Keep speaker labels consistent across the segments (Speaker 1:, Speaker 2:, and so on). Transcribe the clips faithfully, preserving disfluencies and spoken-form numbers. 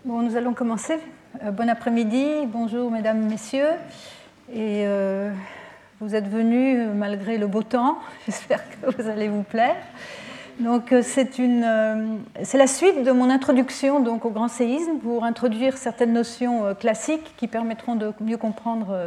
Speaker 1: Bon, nous allons commencer. Euh, bon après-midi, bonjour mesdames, messieurs. Et euh, vous êtes venus malgré le beau temps. J'espère que vous allez vous plaire. Donc, c'est, une, euh, c'est la suite de mon introduction donc, au grand séisme pour introduire certaines notions euh, classiques qui permettront de mieux comprendre euh,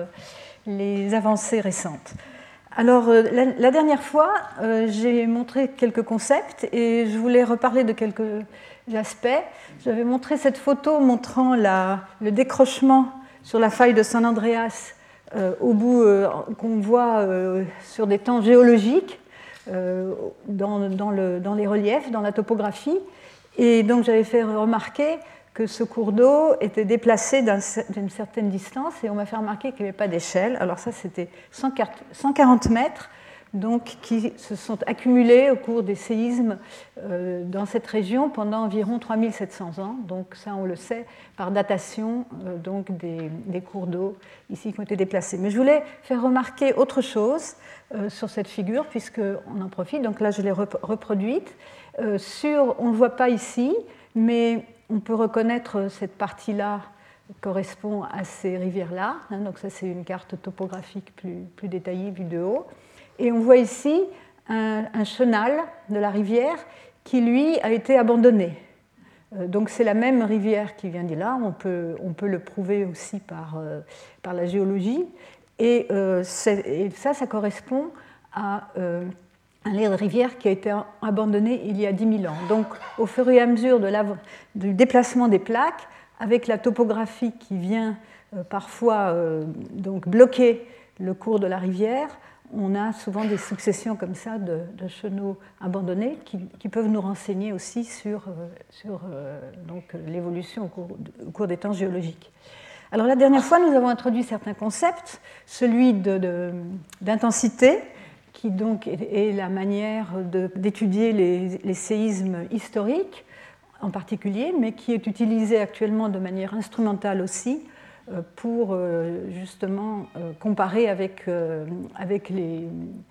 Speaker 1: les avancées récentes. Alors, euh, la, la dernière fois, euh, j'ai montré quelques concepts et je voulais reparler de quelques aspects. J'avais montré cette photo montrant la, le décrochement sur la faille de San Andreas euh, au bout euh, qu'on voit euh, sur des temps géologiques euh, dans, dans, le, dans les reliefs, dans la topographie. Et donc j'avais fait remarquer que ce cours d'eau était déplacé d'un, d'une certaine distance et on m'a fait remarquer qu'il n'y avait pas d'échelle. Alors ça, c'était cent quarante mètres. Donc, qui se sont accumulés au cours des séismes euh, dans cette région pendant environ trois mille sept cents ans. Donc ça, on le sait par datation euh, donc des, des cours d'eau ici qui ont été déplacés. Mais je voulais faire remarquer autre chose euh, sur cette figure, puisqu'on en profite. Donc là, je l'ai rep- reproduite. Euh, sur, on ne le voit pas ici, mais on peut reconnaître cette partie-là correspond à ces rivières-là. Hein, donc ça, c'est une carte topographique plus, plus détaillée vue de haut. Et on voit ici un, un chenal de la rivière qui, lui, a été abandonné. Euh, donc c'est la même rivière qui vient de là, on peut, on peut le prouver aussi par, euh, par la géologie. Et, euh, et ça, ça correspond à euh, un lait de rivière qui a été abandonné il y a dix mille ans. Donc au fur et à mesure de la, du déplacement des plaques, avec la topographie qui vient euh, parfois euh, donc bloquer le cours de la rivière, on a souvent des successions comme ça de, de chenaux abandonnés qui, qui peuvent nous renseigner aussi sur, sur euh, donc, l'évolution au cours, au cours des temps géologiques. Alors la dernière fois, nous avons introduit certains concepts, celui de, de, d'intensité, qui donc est, est la manière de, d'étudier les, les séismes historiques en particulier, mais qui est utilisé actuellement de manière instrumentale aussi, pour justement comparer avec, avec, les,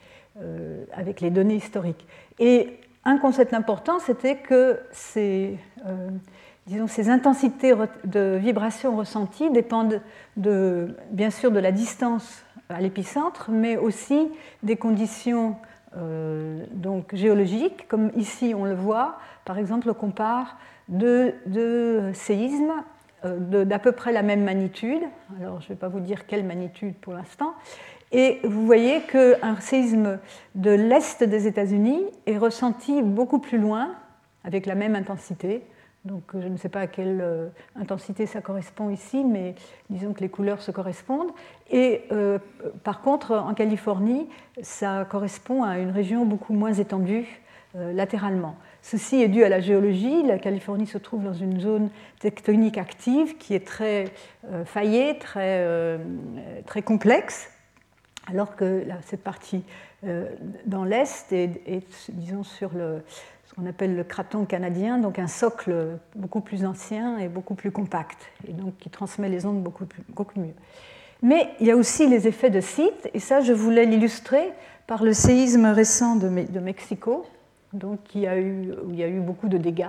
Speaker 1: avec les données historiques. Et un concept important, c'était que ces, disons, ces intensités de vibration ressenties dépendent de, bien sûr de la distance à l'épicentre, mais aussi des conditions euh, donc, géologiques, comme ici on le voit. Par exemple, on compare deux, deux séismes d'à peu près la même magnitude. Alors, je ne vais pas vous dire quelle magnitude pour l'instant. Et vous voyez qu'un séisme de l'est des États-Unis est ressenti beaucoup plus loin, avec la même intensité. Donc, je ne sais pas à quelle euh, intensité ça correspond ici, mais disons que les couleurs se correspondent. Et euh, par contre, en Californie, ça correspond à une région beaucoup moins étendue euh, latéralement. Ceci est dû à la géologie. La Californie se trouve dans une zone tectonique active qui est très euh, faillée, très, euh, très complexe, alors que là, cette partie euh, dans l'Est est, est, disons, sur le, ce qu'on appelle le craton canadien, donc un socle beaucoup plus ancien et beaucoup plus compact, et donc qui transmet les ondes beaucoup, plus, beaucoup mieux. Mais il y a aussi les effets de site, et ça, je voulais l'illustrer par le séisme récent de, de Mexico, donc il y a eu, où il y a eu beaucoup de dégâts.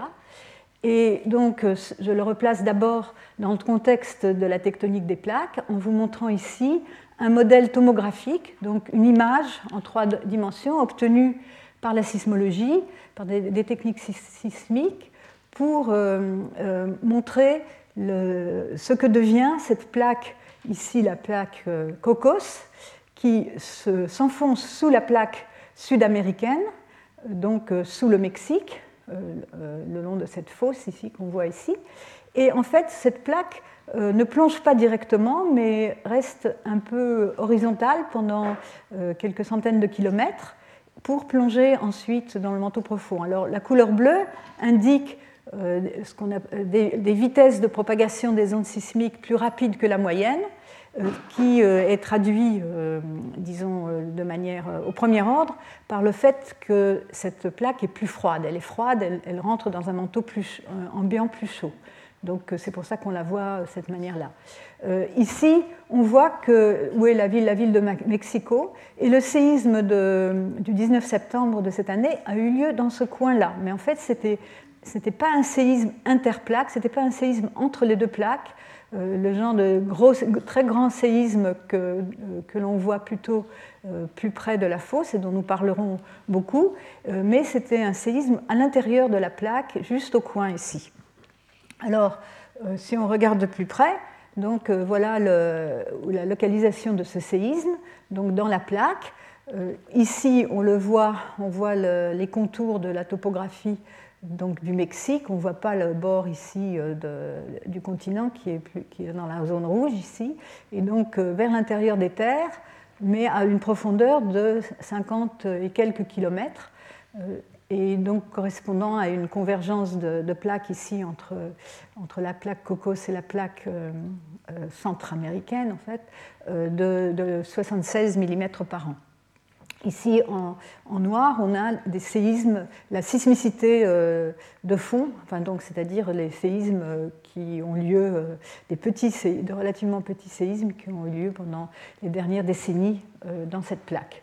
Speaker 1: Et donc, je le replace d'abord dans le contexte de la tectonique des plaques, en vous montrant ici un modèle tomographique, donc une image en trois dimensions obtenue par la sismologie, par des, des techniques sismiques, pour euh, euh, montrer le, ce que devient cette plaque, ici la plaque euh, Cocos, qui se, s'enfonce sous la plaque sud-américaine, donc euh, sous le Mexique, euh, euh, le long de cette fosse ici qu'on voit ici. Et en fait, cette plaque euh, ne plonge pas directement, mais reste un peu horizontale pendant euh, quelques centaines de kilomètres pour plonger ensuite dans le manteau profond. Alors, la couleur bleue indique euh, ce qu'on a, des, des vitesses de propagation des ondes sismiques plus rapides que la moyenne, qui est traduit, euh, disons, de manière au premier ordre, par le fait que cette plaque est plus froide. Elle est froide, elle, elle rentre dans un manteau plus, un ambiant plus chaud. Donc c'est pour ça qu'on la voit de cette manière-là. Euh, ici, on voit que, où est la ville, la ville de Mexico, et le séisme de, du dix-neuf septembre de cette année a eu lieu dans ce coin-là. Mais en fait, c'était ce n'était pas un séisme interplaque, ce n'était pas un séisme entre les deux plaques, euh, le genre de gros, très grand séisme que, euh, que l'on voit plutôt euh, plus près de la fosse et dont nous parlerons beaucoup, euh, mais c'était un séisme à l'intérieur de la plaque, juste au coin ici. Alors, euh, si on regarde de plus près, donc euh, voilà le, la localisation de ce séisme, donc dans la plaque. Euh, ici, on le voit, on voit le, les contours de la topographie donc, du Mexique. On ne voit pas le bord ici euh, de, du continent qui est, plus, qui est dans la zone rouge ici, et donc euh, vers l'intérieur des terres, mais à une profondeur de cinquante et quelques kilomètres, euh, et donc correspondant à une convergence de, de plaques ici entre, entre la plaque Cocos et la plaque euh, euh, centra-américaine, en fait, euh, de, de soixante-seize millimètres par an. Ici, en, en noir, on a des séismes, la sismicité euh, de fond, enfin, donc, c'est-à-dire les séismes qui ont lieu, euh, des petits, de relativement petits séismes qui ont eu lieu pendant les dernières décennies euh, dans cette plaque.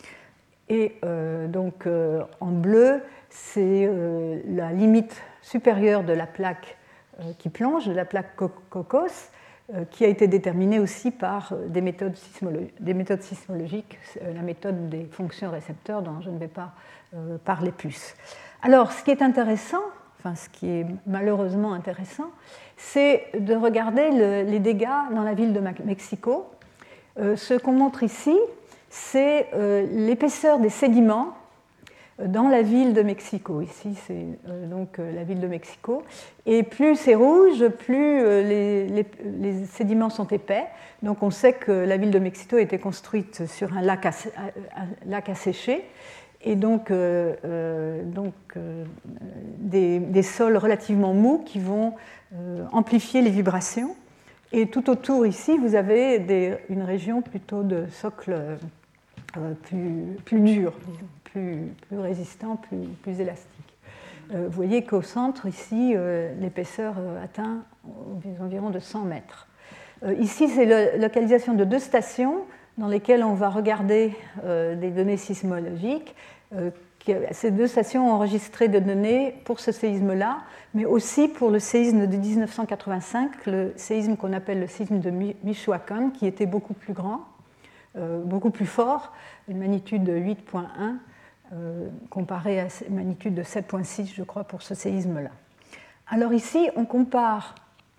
Speaker 1: Et euh, donc, euh, en bleu, c'est euh, la limite supérieure de la plaque euh, qui plonge, de la plaque Cocos, qui a été déterminée aussi par des méthodes, sismologiques, des méthodes sismologiques, la méthode des fonctions récepteurs dont je ne vais pas parler plus. Alors, ce qui est intéressant, enfin ce qui est malheureusement intéressant, c'est de regarder le, les dégâts dans la ville de Mexico. Euh, ce qu'on montre ici, c'est euh, l'épaisseur des sédiments dans la ville de Mexico. Ici, c'est euh, donc euh, la ville de Mexico. Et plus c'est rouge, plus euh, les, les, les sédiments sont épais. Donc on sait que la ville de Mexico a été construite sur un lac, ass, un lac asséché. Et donc, euh, euh, donc euh, des, des sols relativement mous qui vont euh, amplifier les vibrations. Et tout autour ici, vous avez des, une région plutôt de socle euh, plus, plus dur, disons. Plus, plus résistant, plus, plus élastique. Euh, vous voyez qu'au centre, ici, euh, l'épaisseur euh, atteint environ de cent mètres. Euh, ici, c'est la localisation de deux stations dans lesquelles on va regarder euh, des données sismologiques. Euh, qui, ces deux stations ont enregistré des données pour ce séisme-là, mais aussi pour le séisme de dix-neuf cent quatre-vingt-cinq, le séisme qu'on appelle le séisme de Michoacán, qui était beaucoup plus grand, euh, beaucoup plus fort, une magnitude de huit virgule un. Euh, comparé à une magnitude de sept virgule six, je crois, pour ce séisme-là. Alors ici, on compare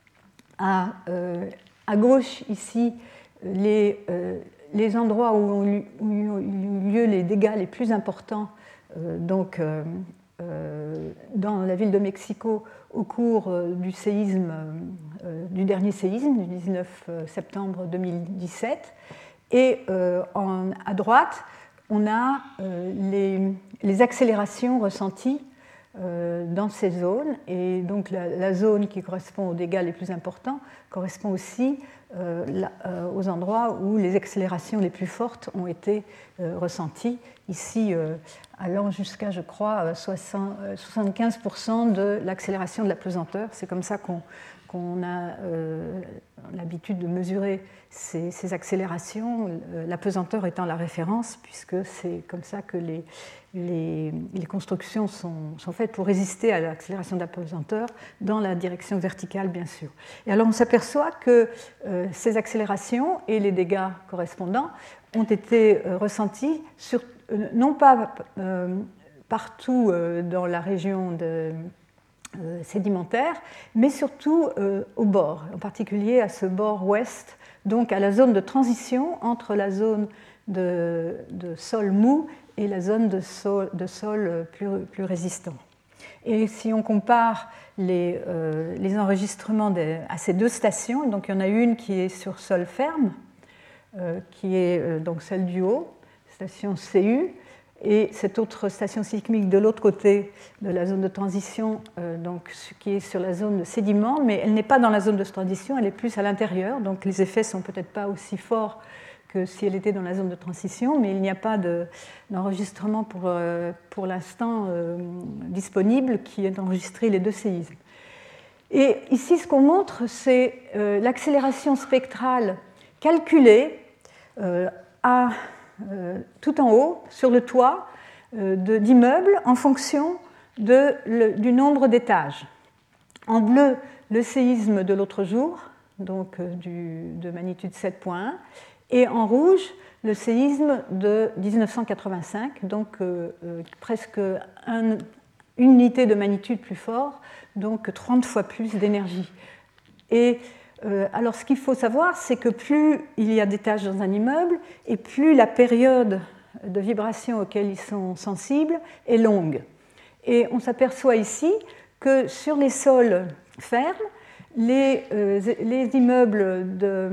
Speaker 1: à, euh, à gauche, ici, les, euh, les endroits où ont, eu, où ont eu lieu les dégâts les plus importants euh, donc, euh, euh, dans la ville de Mexico au cours euh, du séisme, euh, du dernier séisme, du dix-neuf septembre deux mille dix-sept. Et euh, en, à droite, on a euh, les, les accélérations ressenties euh, dans ces zones. Et donc la, la zone qui correspond aux dégâts les plus importants correspond aussi euh, la, euh, aux endroits où les accélérations les plus fortes ont été euh, ressenties. Ici, euh, allant jusqu'à, je crois, soixante-quinze pour cent de l'accélération de la pesanteur. C'est comme ça qu'on qu'on a euh, l'habitude de mesurer ces, ces accélérations, euh, la pesanteur étant la référence, puisque c'est comme ça que les, les, les constructions sont, sont faites pour résister à l'accélération de la pesanteur dans la direction verticale, bien sûr. Et alors on s'aperçoit que euh, ces accélérations et les dégâts correspondants ont été euh, ressentis sur, euh, non pas euh, partout euh, dans la région de Euh, sédimentaire, mais surtout euh, au bord, en particulier à ce bord ouest, donc à la zone de transition entre la zone de, de sol mou et la zone de sol, de sol plus, plus résistant. Et si on compare les, euh, les enregistrements des, à ces deux stations, donc il y en a une qui est sur sol ferme, euh, qui est euh, donc celle du haut, station C U, et cette autre station sismique de l'autre côté de la zone de transition, euh, donc, qui est sur la zone de sédiment, mais elle n'est pas dans la zone de transition, elle est plus à l'intérieur, donc les effets ne sont peut-être pas aussi forts que si elle était dans la zone de transition, mais il n'y a pas de, d'enregistrement pour, euh, pour l'instant euh, disponible qui ait enregistré les deux séismes. Et ici, ce qu'on montre, c'est euh, l'accélération spectrale calculée euh, à Euh, tout en haut, sur le toit euh, de, d'immeubles, en fonction de, le, du nombre d'étages. En bleu, le séisme de l'autre jour, donc du, de magnitude sept virgule un, et en rouge, le séisme de mille neuf cent quatre-vingt-cinq, donc euh, euh, presque un, une unité de magnitude plus fort, donc trente fois plus d'énergie. Et euh, alors ce qu'il faut savoir, c'est que plus il y a d'étages dans un immeuble, et plus la période de vibration auquel ils sont sensibles est longue. Et on s'aperçoit ici que sur les sols fermes, les, euh, les immeubles de,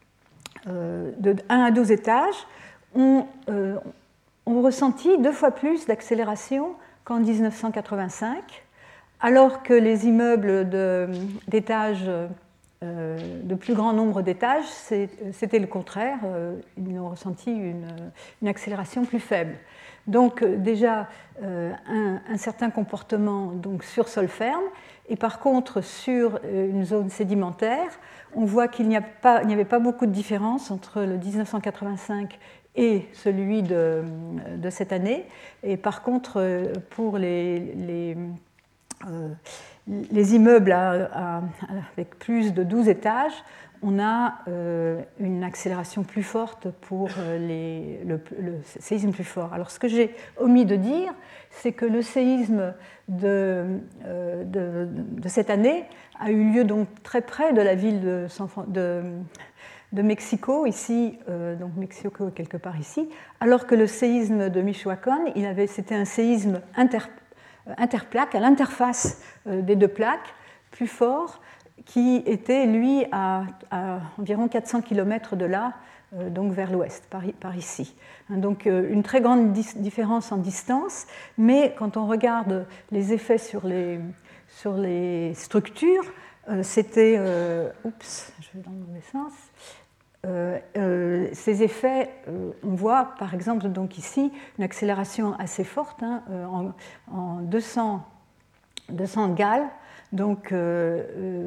Speaker 1: euh, de un à douze étages ont, euh, ont ressenti deux fois plus d'accélération qu'en mille neuf cent quatre-vingt-cinq, alors que les immeubles d'étages, euh, de plus grand nombre d'étages, c'était le contraire, euh, ils ont ressenti une, une accélération plus faible. Donc déjà euh, un, un certain comportement donc, sur sol ferme, et par contre sur une zone sédimentaire, on voit qu'il n'y avait pas beaucoup de différence entre le mille neuf cent quatre-vingt-cinq et celui de, de cette année. Et par contre, pour les, les, euh, les immeubles à, à, avec plus de douze étages, on a euh, une accélération plus forte pour les, le, le séisme plus fort. Alors ce que j'ai omis de dire, c'est que le séisme de, euh, de, de cette année a eu lieu donc très près de la ville de, San, de, de Mexico, ici, euh, donc Mexico quelque part ici, alors que le séisme de Michoacán, il avait, c'était un séisme inter, interplaque, à l'interface des deux plaques, plus fort, qui était, lui, à, à environ quatre cents kilomètres de là, euh, donc vers l'ouest, par, par ici. Donc euh, une très grande différence en distance, mais quand on regarde les effets sur les, sur les structures, euh, c'était... Euh, oups, je vais dans le mauvais sens. Euh, euh, ces effets, euh, on voit par exemple donc ici une accélération assez forte, hein, en, en deux cents, deux cents galles, donc euh,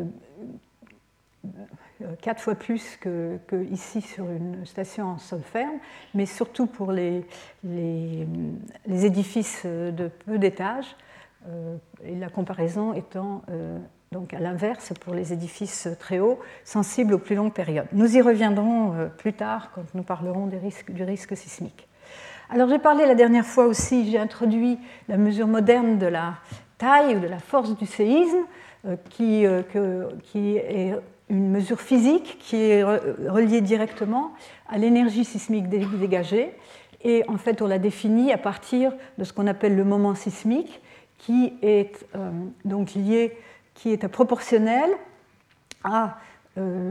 Speaker 1: quatre fois plus que, que ici sur une station en sol ferme, mais surtout pour les, les, les édifices de peu d'étages, euh, et la comparaison étant euh, donc à l'inverse pour les édifices très hauts, sensibles aux plus longues périodes. Nous y reviendrons euh, plus tard quand nous parlerons des risques, du risque sismique. Alors j'ai parlé la dernière fois aussi, j'ai introduit la mesure moderne de la taille ou de la force du séisme, euh, qui, euh, que, qui est une mesure physique qui est reliée directement à l'énergie sismique dégagée. Et en fait, on la définit à partir de ce qu'on appelle le moment sismique, qui est euh, donc lié, qui est proportionnel à, euh,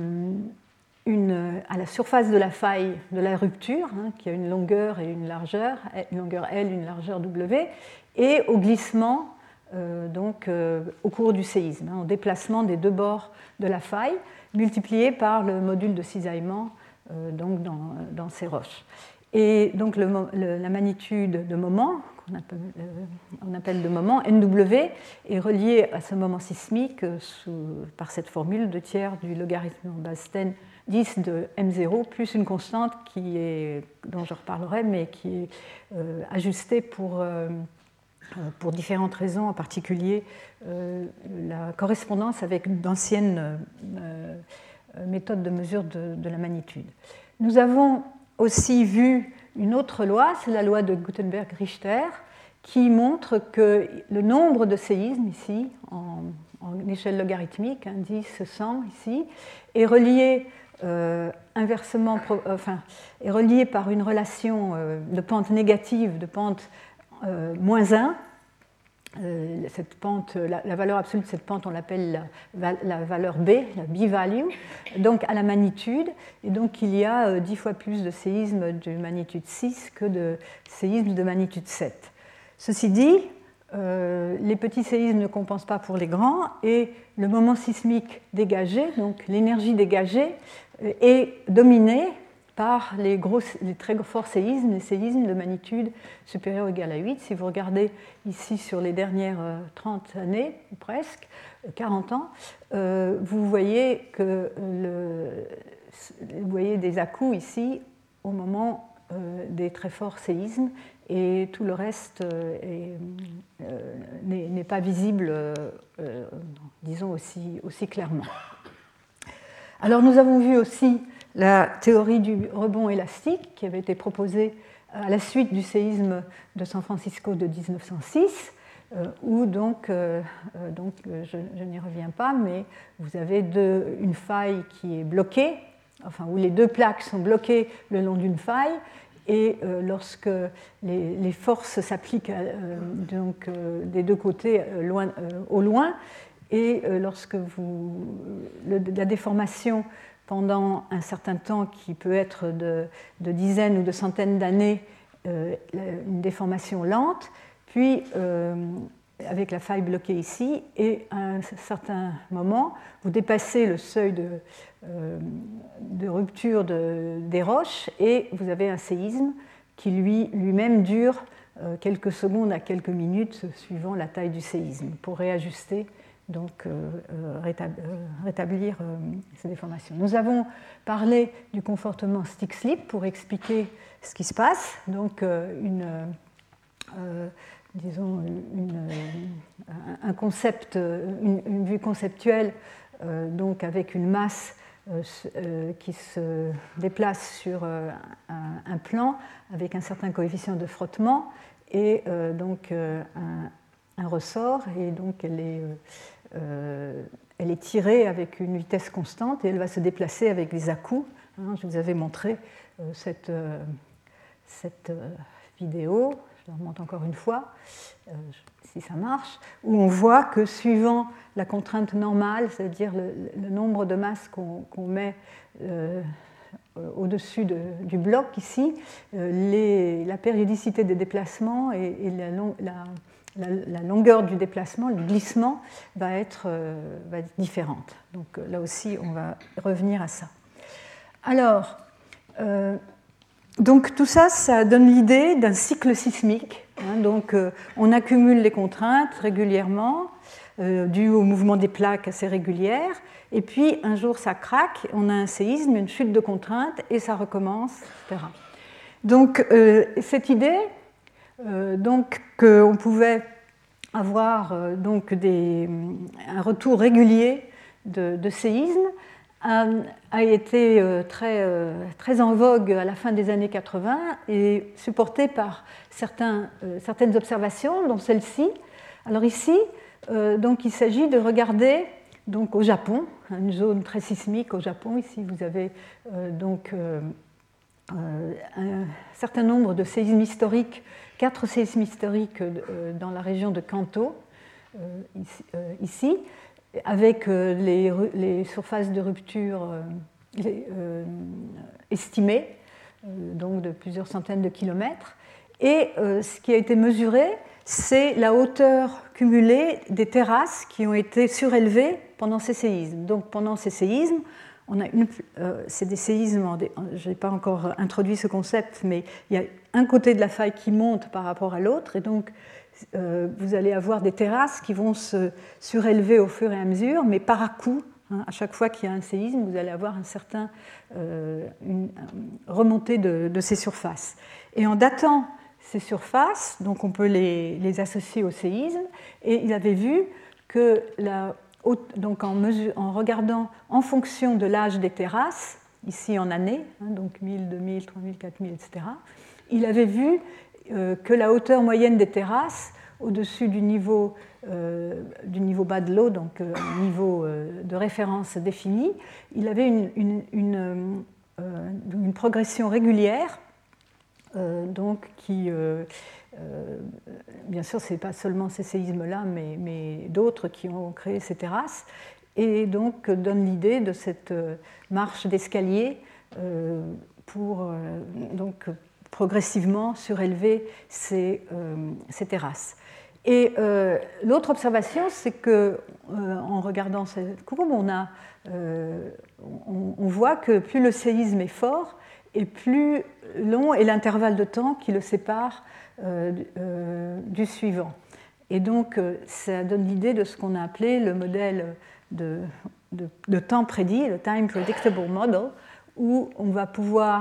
Speaker 1: une, à la surface de la faille de la rupture, hein, qui a une longueur et une largeur, une longueur L, une largeur W, et au glissement Euh, donc, euh, au cours du séisme, hein, au déplacement des deux bords de la faille, multiplié par le module de cisaillement euh, donc dans, dans ces roches. Et donc le, le, la magnitude de moment, qu'on appelle, euh, on appelle le moment, N W, est reliée à ce moment sismique euh, sous, par cette formule deux tiers du logarithme en base dix de M zéro, plus une constante qui est, dont je reparlerai, mais qui est euh, ajustée pour... Euh, pour différentes raisons, en particulier euh, la correspondance avec d'anciennes euh, méthodes de mesure de, de la magnitude. Nous avons aussi vu une autre loi, c'est la loi de Gutenberg-Richter, qui montre que le nombre de séismes ici, en, en échelle logarithmique, hein, dix, cent ici, est relié euh, inversement, enfin, est relié par une relation euh, de pente négative, de pente Euh, moins un, euh, cette pente, la, la valeur absolue de cette pente, on l'appelle la, la valeur B, la B-value, donc à la magnitude, et donc il y a euh, dix fois plus de séismes de magnitude six que de séismes de magnitude sept. Ceci dit, euh, les petits séismes ne compensent pas pour les grands, et le moment sismique dégagé, donc l'énergie dégagée, euh, est dominée par les, gros, les très forts séismes, les séismes de magnitude supérieure ou égale à huit. Si vous regardez ici sur les dernières trente années, ou presque, quarante ans, euh, vous voyez que le, vous voyez des à-coups ici au moment euh, des très forts séismes, et tout le reste euh, euh, n'est pas visible, euh, euh, disons, aussi, aussi clairement. Alors nous avons vu aussi la théorie du rebond élastique qui avait été proposée à la suite du séisme de San Francisco de mille neuf cent six, euh, où donc, euh, donc je, je n'y reviens pas, mais vous avez deux, une faille qui est bloquée, enfin où les deux plaques sont bloquées le long d'une faille, et euh, lorsque les, les forces s'appliquent euh, donc euh, des deux côtés euh, loin, euh, au loin, et euh, lorsque vous, le, la déformation pendant un certain temps qui peut être de, de dizaines ou de centaines d'années, euh, une déformation lente, puis euh, avec la faille bloquée ici, et à un certain moment, vous dépassez le seuil de, euh, de rupture de, des roches et vous avez un séisme qui lui, lui-même dure euh, quelques secondes à quelques minutes suivant la taille du séisme pour réajuster, donc euh, rétablir euh, ces déformations. Nous avons parlé du confortement stick-slip pour expliquer ce qui se passe, donc euh, une... Euh, disons, une, un concept, une, une vue conceptuelle euh, donc avec une masse euh, euh, qui se déplace sur euh, un, un plan avec un certain coefficient de frottement et euh, donc euh, un, un ressort, et donc elle est, euh, elle est tirée avec une vitesse constante et elle va se déplacer avec des à-coups. Hein, je vous avais montré euh, cette, euh, cette euh, vidéo. Je la remonte encore une fois, euh, si ça marche, où on voit que suivant la contrainte normale, c'est-à-dire le, le nombre de masses qu'on qu'on met euh, au-dessus de, du bloc ici, euh, les, la périodicité des déplacements et, et la, long, la, la, la longueur du déplacement, le glissement, va être, euh, va être différente. Donc là aussi, on va revenir à ça. Alors, euh, Donc tout ça, ça donne l'idée d'un cycle sismique. Hein, donc euh, on accumule les contraintes régulièrement, euh, dues au mouvement des plaques assez régulières, et puis un jour ça craque, on a un séisme, une chute de contraintes, et ça recommence, et cetera. Donc euh, cette idée, euh, donc qu'on pouvait avoir euh, donc des, un retour régulier de, de séisme, a été très, très en vogue à la fin des années quatre-vingts et supporté par certains, certaines observations, dont celle-ci. Alors ici, donc, il s'agit de regarder donc, au Japon, une zone très sismique au Japon. Ici, vous avez donc un certain nombre de séismes historiques, quatre séismes historiques dans la région de Kanto, ici, avec les, les surfaces de rupture euh, les, euh, estimées, euh, donc de plusieurs centaines de kilomètres. Et euh, ce qui a été mesuré, c'est la hauteur cumulée des terrasses qui ont été surélevées pendant ces séismes. Donc pendant ces séismes, on a une, euh, c'est des séismes, je n'ai pas encore introduit ce concept, mais il y a un côté de la faille qui monte par rapport à l'autre, et donc Euh, vous allez avoir des terrasses qui vont se surélever au fur et à mesure, mais par à-coups. Hein, à chaque fois qu'il y a un séisme, vous allez avoir un certain, euh, une, une remontée de, de ces surfaces. Et en datant ces surfaces, donc on peut les, les associer au séisme, et il avait vu que la, donc en, mesure, en regardant en fonction de l'âge des terrasses, ici en années, hein, donc mille, deux mille, trois mille, quatre mille, et cetera, il avait vu que la hauteur moyenne des terrasses au-dessus du niveau, euh, du niveau bas de l'eau, donc euh, un niveau euh, de référence défini, il avait une, une, une, euh, une progression régulière, euh, donc qui, euh, euh, bien sûr, ce n'est pas seulement ces séismes-là, mais, mais d'autres qui ont créé ces terrasses, et donc donne l'idée de cette marche d'escalier euh, pour euh, donc, progressivement surélever ces, euh, ces terrasses. Et euh, l'autre observation, c'est que euh, en regardant cette courbe, on, a, euh, on, on voit que plus le séisme est fort, et plus long est l'intervalle de temps qui le sépare euh, euh, du suivant. Et donc, euh, ça donne l'idée de ce qu'on a appelé le modèle de, de, de temps prédit, le Time Predictable Model, où on va pouvoir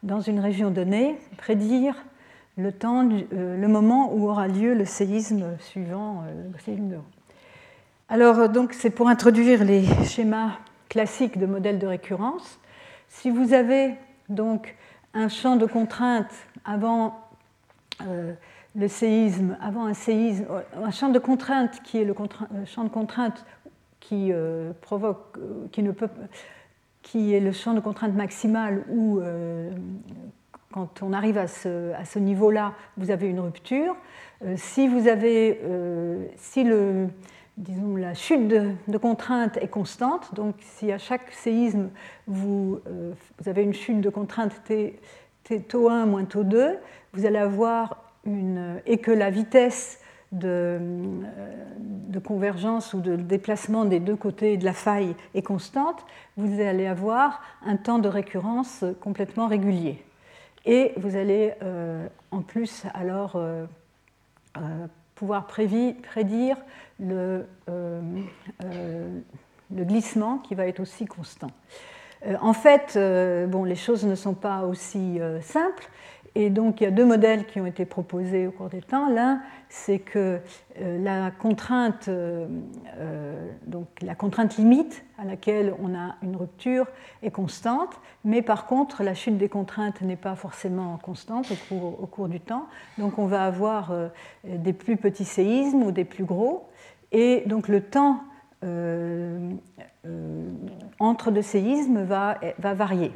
Speaker 1: dans une région donnée, prédire le, temps, euh, le moment où aura lieu le séisme suivant. Euh, le séisme. Alors, donc, c'est pour introduire les schémas classiques de modèles de récurrence. Si vous avez donc un champ de contrainte avant euh, le séisme, avant un séisme, un champ de contrainte qui est le champ de contrainte qui euh, provoque, qui ne peut, qui est le champ de contrainte maximal où euh, quand on arrive à ce, à ce niveau-là, vous avez une rupture. Euh, si vous avez, euh, si le, disons, la chute de, de contrainte est constante, donc si à chaque séisme vous, euh, vous avez une chute de contrainte t, t, taux un moins taux deux, vous allez avoir une, et que la vitesse de, de convergence ou de déplacement des deux côtés de la faille est constante, vous allez avoir un temps de récurrence complètement régulier. Et vous allez euh, en plus alors euh, euh, pouvoir prévi, prédire le, euh, euh, le glissement qui va être aussi constant. Euh, en fait, euh, bon, les choses ne sont pas aussi euh, simples. Et donc, il y a deux modèles qui ont été proposés au cours des temps. L'un, c'est que euh, la contrainte, euh, donc la contrainte limite à laquelle on a une rupture est constante, mais par contre, la chute des contraintes n'est pas forcément constante au cours, au cours du temps. Donc, on va avoir euh, des plus petits séismes ou des plus gros. Et donc, le temps euh, euh, entre deux séismes va, va varier.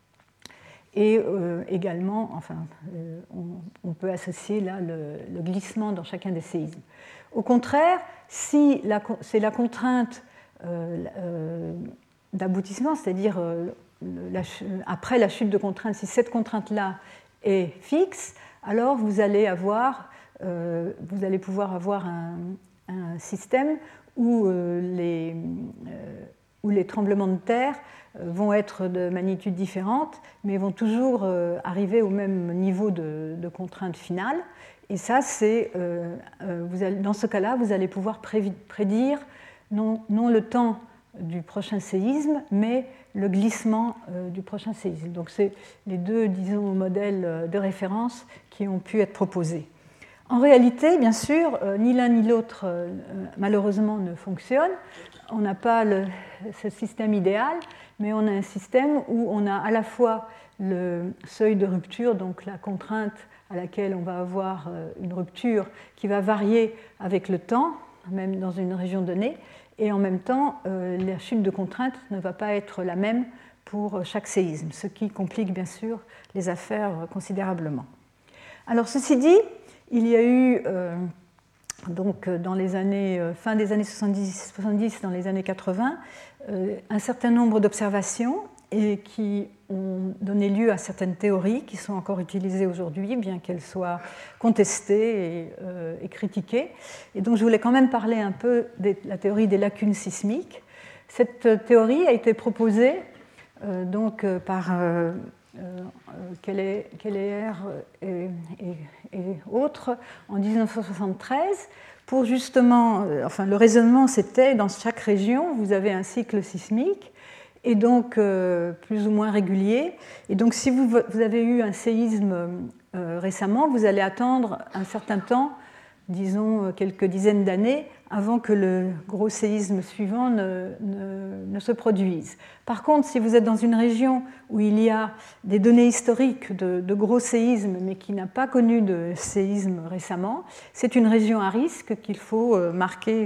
Speaker 1: Et euh, également, enfin, euh, on, on peut associer là le, le glissement dans chacun des séismes. Au contraire, si la, c'est la contrainte euh, euh, d'aboutissement, c'est-à-dire euh, la, après la chute de contrainte, si cette contrainte-là est fixe, alors vous allez avoir, euh, vous allez pouvoir avoir un, un système où euh, les, euh, où les tremblements de terre vont être de magnitudes différentes, mais vont toujours arriver au même niveau de, de contrainte finale. Et ça, c'est, euh, vous allez, dans ce cas-là, vous allez pouvoir prédire non, non le temps du prochain séisme, mais le glissement euh, du prochain séisme. Donc, c'est les deux, disons, modèles de référence qui ont pu être proposés. En réalité, bien sûr, euh, ni l'un ni l'autre, euh, malheureusement, ne fonctionne. On n'a pas le, ce système idéal, mais on a un système où on a à la fois le seuil de rupture, donc la contrainte à laquelle on va avoir une rupture qui va varier avec le temps, même dans une région donnée, et en même temps, euh, la chute de contrainte ne va pas être la même pour chaque séisme, ce qui complique bien sûr les affaires considérablement. Alors ceci dit, il y a eu euh, donc dans les années, euh, fin des années soixante-dix, soixante-dix, dans les années quatre-vingts, euh, un certain nombre d'observations et qui ont donné lieu à certaines théories qui sont encore utilisées aujourd'hui, bien qu'elles soient contestées et, euh, et critiquées. Et donc je voulais quand même parler un peu de la théorie des lacunes sismiques. Cette théorie a été proposée euh, donc, euh, par euh, euh, Keller et, et, et autres en dix-neuf cent soixante-treize pour justement, euh, enfin le raisonnement c'était dans chaque région vous avez un cycle sismique et donc euh, plus ou moins régulier. Et donc si vous, vous avez eu un séisme euh, récemment, vous allez attendre un certain temps, disons quelques dizaines d'années, avant que le gros séisme suivant ne, ne, ne se produise. Par contre, si vous êtes dans une région où il y a des données historiques de, de gros séismes, mais qui n'a pas connu de séisme récemment, c'est une région à risque qu'il faut marquer,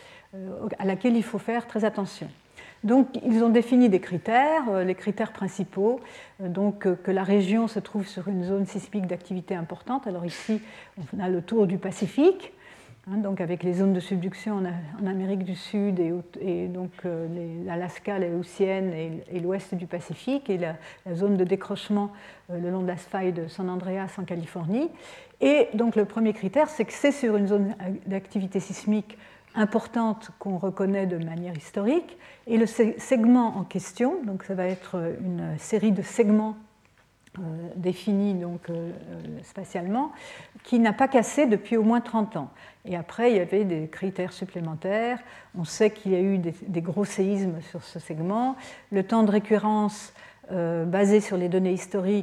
Speaker 1: à laquelle il faut faire très attention. Donc, ils ont défini des critères, les critères principaux, donc que la région se trouve sur une zone sismique d'activité importante. Alors ici, on a le tour du Pacifique, hein, donc avec les zones de subduction en, en Amérique du Sud et, et donc l'Alaska, les Laotiennes et, et l'ouest du Pacifique, et la, la zone de décrochement euh, le long de la faille de San Andreas en Californie. Et donc le premier critère, c'est que c'est sur une zone d'activité sismique importante qu'on reconnaît de manière historique, et le segment en question, donc ça va être une série de segments euh, définis donc, euh, spatialement, qui n'a pas cassé depuis au moins trente ans. Et après, il y avait des critères supplémentaires. On sait qu'il y a eu des, des gros séismes sur ce segment. Le temps de récurrence euh, basé sur les données historiques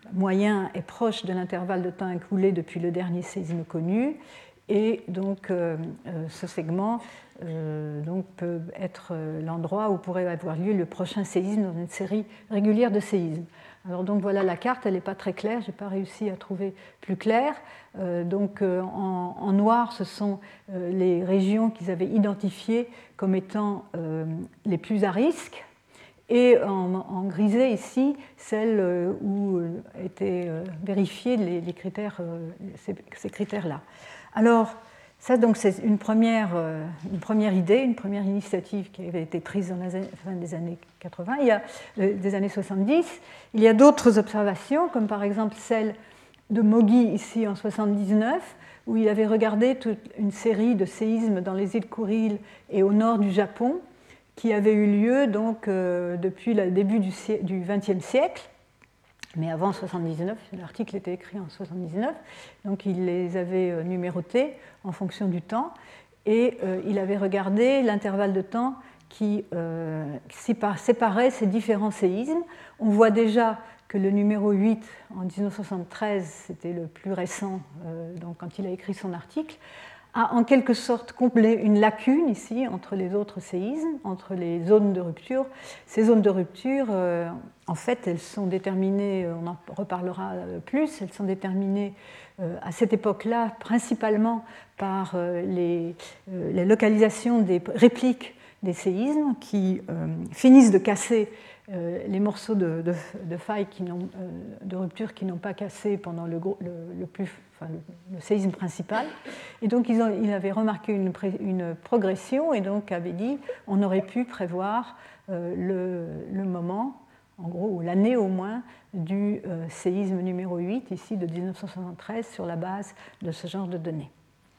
Speaker 1: moyen est proche de l'intervalle de temps écoulé depuis le dernier séisme connu. Et donc, euh, euh, ce segment euh, donc, peut être l'endroit où pourrait avoir lieu le prochain séisme dans une série régulière de séismes. Alors, donc, voilà la carte, elle n'est pas très claire, je n'ai pas réussi à trouver plus clair. Euh, donc, euh, en, en noir, ce sont euh, les régions qu'ils avaient identifiées comme étant euh, les plus à risque. Et en, en grisé ici, celles où étaient vérifiés les, les critères, ces, ces critères-là. Alors, ça, donc, c'est une première, une première idée, une première initiative qui avait été prise dans la fin des années quatre-vingts, il y a, des années soixante-dix. Il y a d'autres observations, comme par exemple celle de Mogi ici en soixante-dix-neuf, où il avait regardé toute une série de séismes dans les îles Kuril et au nord du Japon, qui avait eu lieu donc, euh, depuis le début du vingtième siècle, mais avant soixante-dix-neuf, l'article était écrit en soixante-dix-neuf, donc il les avait numérotés en fonction du temps, et euh, il avait regardé l'intervalle de temps qui euh, séparait ces différents séismes. On voit déjà que le numéro huit, en dix-neuf cent soixante-treize, c'était le plus récent, euh, donc quand il a écrit son article, a en quelque sorte comblé une lacune ici entre les autres séismes, entre les zones de rupture. Ces zones de rupture, euh, en fait, elles sont déterminées, on en reparlera plus, elles sont déterminées euh, à cette époque-là principalement par euh, les, euh, les localisations des répliques des séismes qui euh, finissent de casser euh, les morceaux de, de, de failles qui n'ont, euh, de rupture qui n'ont pas cassé pendant le, le, le, plus, enfin, le, le séisme principal. Et donc ils, ont, ils avaient remarqué une, une progression et donc avaient dit on aurait pu prévoir euh, le, le moment, en gros, ou l'année au moins, du euh, séisme numéro huit, ici de dix-neuf cent soixante-treize, sur la base de ce genre de données.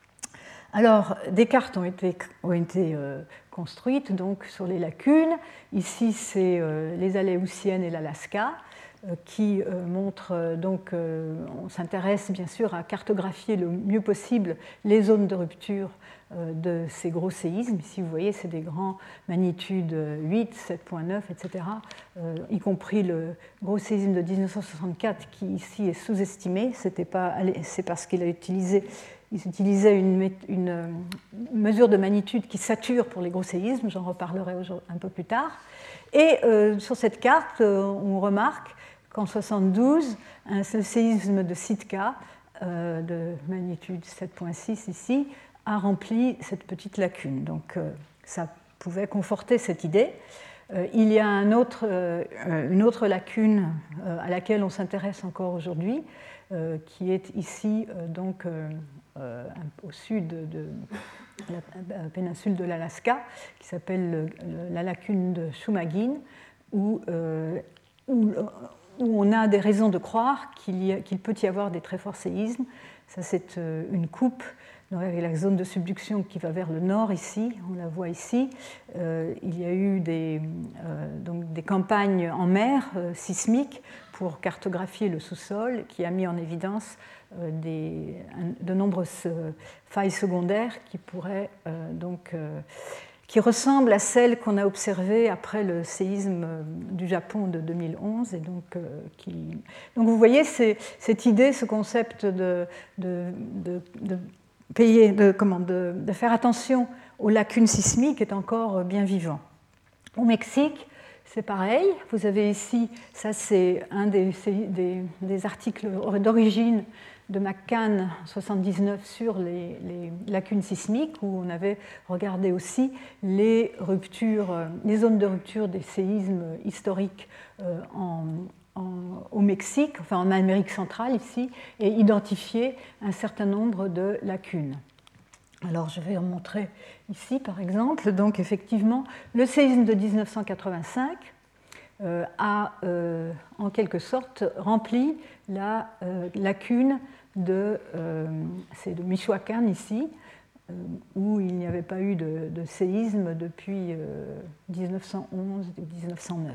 Speaker 1: Alors, des cartes ont été, ont été euh, construites donc, sur les lacunes. Ici, c'est euh, les Aléoutiennes et l'Alaska, euh, qui euh, montrent, euh, donc, euh, on s'intéresse bien sûr à cartographier le mieux possible les zones de rupture euh, de ces gros séismes. Ici, vous voyez, c'est des grands magnitudes huit, sept virgule neuf, et cetera, euh, y compris le gros séisme de dix-neuf cent soixante-quatre qui, ici, est sous-estimé. C'était pas, c'est parce qu'il a utilisé Ils utilisaient une, une mesure de magnitude qui sature pour les gros séismes, j'en reparlerai un peu plus tard. Et euh, sur cette carte, euh, on remarque qu'en soixante-douze, un séisme de Sitka, euh, de magnitude sept virgule six ici, a rempli cette petite lacune. Donc euh, ça pouvait conforter cette idée. Euh, il y a un autre, euh, une autre lacune euh, à laquelle on s'intéresse encore aujourd'hui, euh, qui est ici, euh, donc, euh, Euh, au sud de la péninsule de l'Alaska, qui s'appelle la lacune de Shumagin, où, euh, où, où on a des raisons de croire qu'il, qu'il peut y avoir des très forts séismes. Ça, c'est une coupe avec la zone de subduction qui va vers le nord ici, on la voit ici. Euh, il y a eu des, euh, donc des campagnes en mer euh, sismiques pour cartographier le sous-sol, qui a mis en évidence euh, des, de nombreuses euh, failles secondaires qui pourraient euh, donc euh, qui ressemblent à celles qu'on a observées après le séisme du Japon de deux mille onze. Et donc, euh, qui... donc vous voyez, c'est, cette idée, ce concept de, de, de, de payer, de, comment, de, de faire attention aux lacunes sismiques est encore bien vivant. Au Mexique, c'est pareil. Vous avez ici, ça c'est un des, des, des articles d'origine de McCann en soixante-dix-neuf sur les, les lacunes sismiques, où on avait regardé aussi les ruptures, les zones de rupture des séismes historiques en, en, au Mexique, enfin en Amérique centrale ici, et identifié un certain nombre de lacunes. Alors je vais en montrer ici par exemple. Donc effectivement, le séisme de dix-neuf cent quatre-vingt-cinq euh, a euh, en quelque sorte rempli la euh, lacune de, euh, c'est de Michoacán ici, euh, où il n'y avait pas eu de, de séisme depuis euh, dix-neuf cent onze ou dix-neuf cent neuf.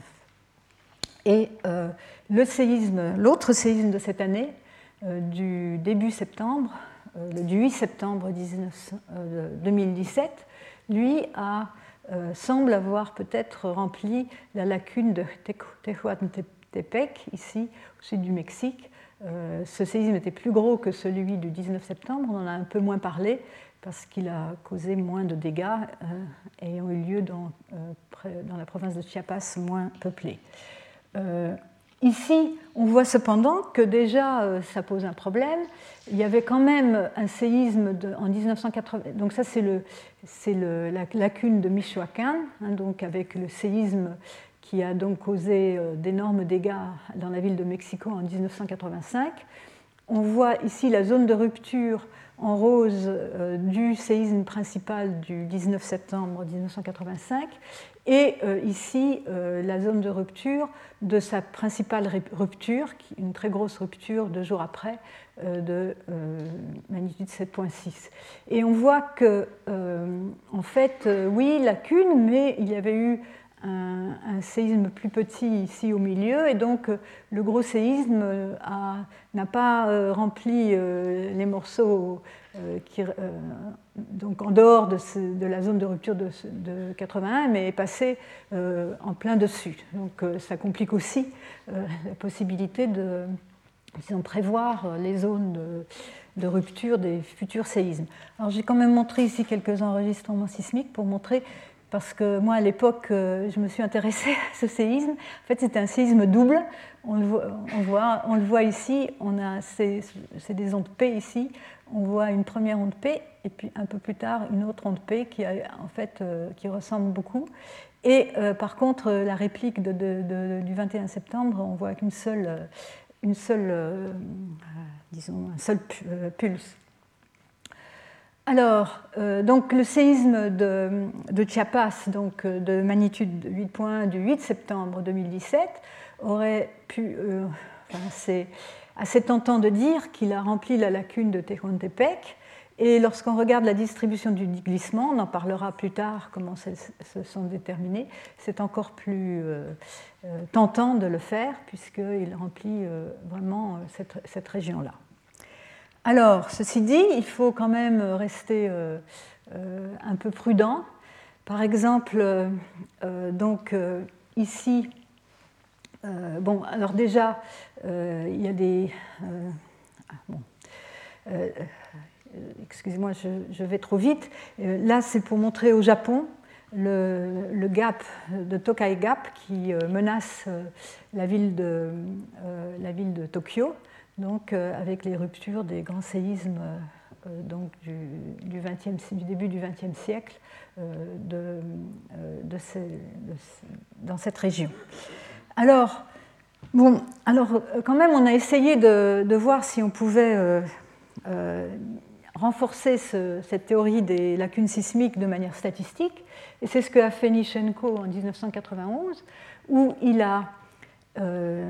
Speaker 1: Et euh, le séisme, l'autre séisme de cette année, euh, du début septembre, euh, le du huit septembre deux mille dix-sept, lui a, euh, semble avoir peut-être rempli la lacune de Tehuantepec, ici, au sud du Mexique. Euh, ce séisme était plus gros que celui du dix-neuf septembre, on en a un peu moins parlé parce qu'il a causé moins de dégâts euh, et ont eu lieu dans, euh, dans la province de Chiapas, moins peuplée. Euh, ici, on voit cependant que déjà euh, ça pose un problème. Il y avait quand même un séisme de, en dix-neuf cent quatre-vingts, donc ça c'est, le, c'est le, la lacune de Michoacán, hein, donc avec le séisme qui a donc causé euh, d'énormes dégâts dans la ville de Mexico en dix-neuf cent quatre-vingt-cinq. On voit ici la zone de rupture en rose euh, du séisme principal du dix-neuf septembre dix-neuf cent quatre-vingt-cinq et euh, ici euh, la zone de rupture de sa principale rupture, une très grosse rupture deux jours après euh, de euh, magnitude sept virgule six. Et on voit que, euh, en fait, euh, oui, lacune, mais il y avait eu Un, un séisme plus petit ici au milieu, et donc le gros séisme a, n'a pas euh, rempli euh, les morceaux euh, qui, euh, donc en dehors de, ce, de la zone de rupture de, de quatre-vingt-un, mais est passé euh, en plein dessus. Donc euh, ça complique aussi euh, la possibilité de, disons, prévoir les zones de, de rupture des futurs séismes. Alors j'ai quand même montré ici quelques enregistrements sismiques pour montrer. Parce que moi, à l'époque, je me suis intéressée à ce séisme. En fait, c'était un séisme double. On le voit, on voit, on le voit ici, on a, c'est, c'est des ondes P ici. On voit une première onde P, et puis un peu plus tard, une autre onde P qui, a, en fait, euh, qui ressemble beaucoup. Et euh, par contre, la réplique de, de, de, du vingt et un septembre, on voit qu'une seule, une seule, euh, disons, un seul pulse. Alors, euh, donc le séisme de, de Chiapas, donc de magnitude huit virgule un du huit septembre deux mille dix-sept, aurait pu, euh, enfin, c'est assez tentant de dire qu'il a rempli la lacune de Tehuantepec. Et lorsqu'on regarde la distribution du glissement, on en parlera plus tard comment elles se sont déterminées, c'est encore plus euh, euh, tentant de le faire puisqu'il remplit euh, vraiment cette, cette région-là. Alors, ceci dit, il faut quand même rester euh, euh, un peu prudent. Par exemple, euh, donc euh, ici, euh, bon, alors déjà, euh, il y a des... Euh, ah, bon, euh, excusez-moi, je, je vais trop vite. Euh, là, c'est pour montrer au Japon le, le gap de Tokai Gap qui euh, menace euh, la, ville de, euh, la ville de Tokyo. Donc, euh, avec les ruptures des grands séismes euh, donc du, du, vingtième, du début du vingtième siècle euh, de, euh, de ces, de, dans cette région. Alors, bon, alors, quand même, on a essayé de, de voir si on pouvait euh, euh, renforcer ce, cette théorie des lacunes sismiques de manière statistique, et c'est ce qu'a fait Nishenko en dix-neuf cent quatre-vingt-onze, où il a euh,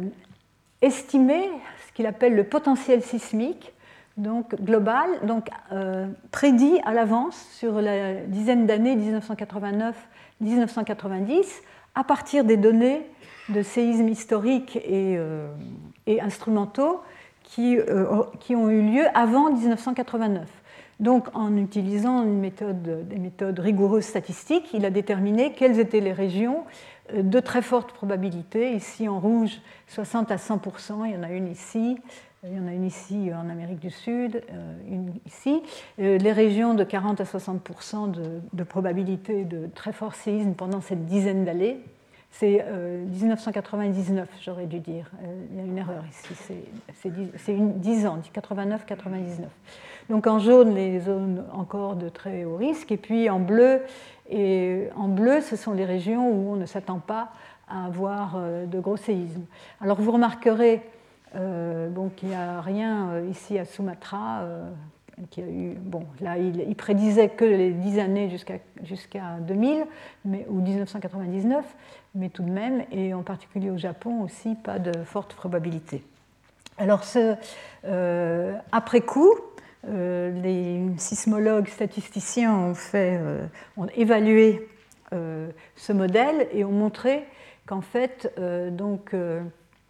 Speaker 1: estimé ce qu'il appelle le potentiel sismique donc global, donc euh, prédit à l'avance sur la dizaine d'années dix-neuf cent quatre-vingt-neuf à dix-neuf cent quatre-vingt-dix à partir des données de séismes historiques et, euh, et instrumentaux qui, euh, qui ont eu lieu avant dix-neuf cent quatre-vingt-neuf. Donc en utilisant une méthode, des méthodes rigoureuses statistiques, il a déterminé quelles étaient les régions de très forte probabilité. Ici en rouge, soixante à cent pour cent, il y en a une ici, il y en a une ici en Amérique du Sud, une ici. Les régions de quarante à soixante pour cent de, de probabilité de très fort séisme pendant cette dizaine d'années. C'est euh, dix-neuf cent quatre-vingt-dix-neuf, j'aurais dû dire. Euh, il y a une erreur ici, c'est, c'est, c'est une, dix ans, quatre-vingt-neuf quatre-vingt-dix-neuf. Donc en jaune, les zones encore de très haut risque, et puis en bleu, et en bleu, ce sont les régions où on ne s'attend pas à avoir euh, de gros séismes. Alors vous remarquerez euh, bon, qu'il n'y a rien euh, ici à Sumatra. Euh, Qui a eu, bon, là, il, il prédisait que les dix années jusqu'à, jusqu'à deux mille, mais, ou dix-neuf cent quatre-vingt-dix-neuf, mais tout de même, et en particulier au Japon aussi, pas de forte probabilité. Alors, ce, euh, après coup, euh, les sismologues statisticiens ont, fait, euh, ont évalué euh, ce modèle et ont montré qu'en fait, euh, donc, euh,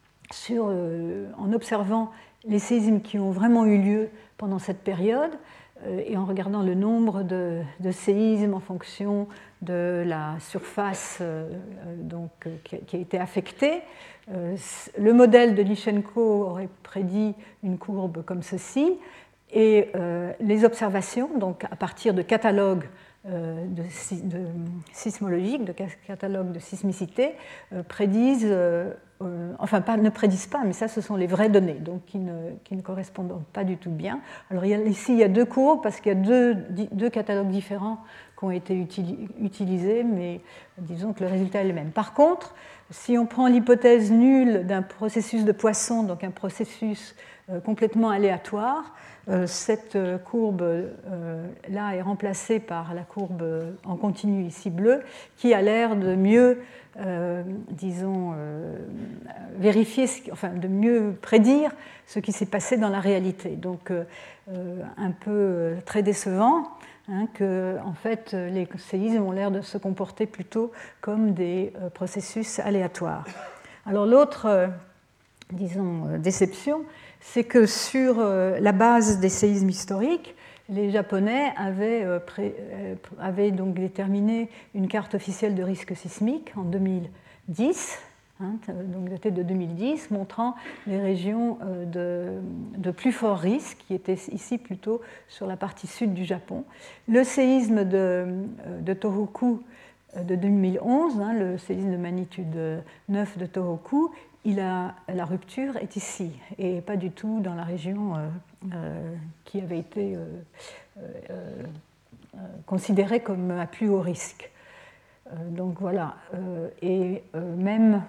Speaker 1: sur, euh, en observant les séismes qui ont vraiment eu lieu pendant cette période, et en regardant le nombre de, de séismes en fonction de la surface euh, donc, qui, a, qui a été affectée. Euh, le modèle de Lysenko aurait prédit une courbe comme ceci, et euh, les observations, donc à partir de catalogues euh, de, de sismologiques, de catalogues de sismicité, euh, prédisent, euh, euh, enfin pas, ne prédisent pas, mais ça ce sont les vraies données, donc qui ne, qui ne correspondent pas du tout bien. Alors il y a, ici il y a deux courbes parce qu'il y a deux, deux catalogues différents qui ont été utilisés, mais disons que le résultat est le même. Par contre, si on prend l'hypothèse nulle d'un processus de Poisson, donc un processus euh, complètement aléatoire, euh, cette courbe-là euh, est remplacée par la courbe en continu ici bleue, qui a l'air de mieux, euh, disons, euh, vérifier, enfin de mieux prédire ce qui s'est passé dans la réalité. Donc euh, un peu euh, très décevant. Hein, que en fait, les séismes ont l'air de se comporter plutôt comme des euh, processus aléatoires. Alors l'autre, euh, disons, euh, déception, c'est que sur euh, la base des séismes historiques, les Japonais avaient, euh, pré, euh, avaient donc déterminé une carte officielle de risque sismique en deux mille dix, hein, donc datée de deux mille dix, montrant les régions de, de plus fort risque, qui étaient ici plutôt sur la partie sud du Japon. Le séisme de, de Tohoku de deux mille onze, hein, le séisme de magnitude neuf de Tohoku, il a, la rupture est ici, et pas du tout dans la région euh, euh, qui avait été euh, euh, considérée comme à plus haut risque. Euh, donc voilà, euh, et euh, même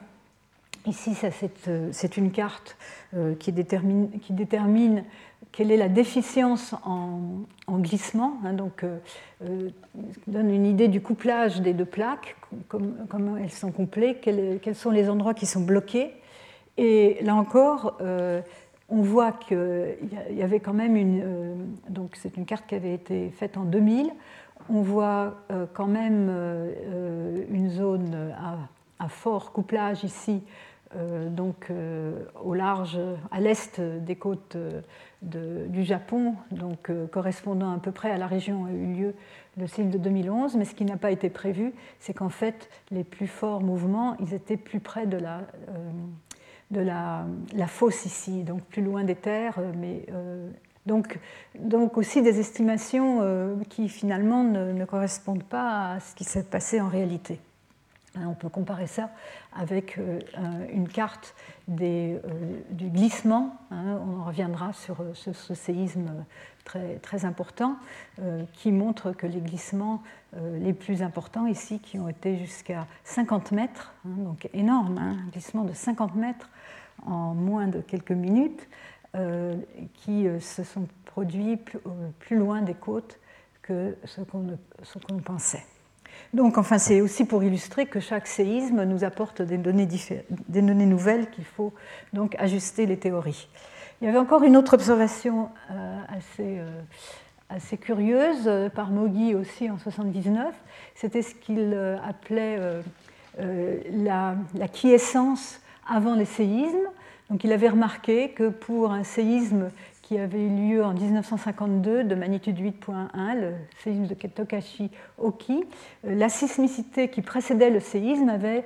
Speaker 1: ici, ça, c'est, c'est une carte euh, qui, détermine, qui détermine quelle est la déficience en, en glissement, hein, donc euh, euh, donne une idée du couplage des deux plaques, comme, comment elles sont complètes, quels, quels sont les endroits qui sont bloqués. Et là encore, euh, on voit qu'il y avait quand même une... Euh, donc c'est une carte qui avait été faite en deux mille. On voit euh, quand même euh, une zone à, à fort couplage ici, euh, donc euh, au large, à l'est des côtes de, du Japon, donc euh, correspondant à peu près à la région où a eu lieu le séisme de deux mille onze. Mais ce qui n'a pas été prévu, c'est qu'en fait, les plus forts mouvements, ils étaient plus près de la... Euh, de la, la fosse ici, donc plus loin des terres, mais euh, donc, donc aussi des estimations euh, qui finalement ne, ne correspondent pas à ce qui s'est passé en réalité. On peut comparer ça avec euh, une carte des, euh, du glissement, hein, on en reviendra sur, sur ce séisme très, très important, euh, qui montre que les glissements euh, les plus importants ici, qui ont été jusqu'à cinquante mètres, hein, donc énorme, hein, un glissement de cinquante mètres en moins de quelques minutes, euh, qui euh, se sont produits plus, euh, plus loin des côtes que ce qu'on, ce qu'on pensait. Donc, enfin, c'est aussi pour illustrer que chaque séisme nous apporte des données, diffé- des données nouvelles qu'il faut donc ajuster les théories. Il y avait encore une autre observation euh, assez, euh, assez curieuse euh, par Moghi aussi en mille neuf cent soixante-dix-neuf. C'était ce qu'il euh, appelait euh, euh, la, la quiescence avant les séismes. Donc, il avait remarqué que pour un séisme qui avait eu lieu en dix-neuf cent cinquante-deux de magnitude huit virgule un, le séisme de Tokachi-Oki, la sismicité qui précédait le séisme avait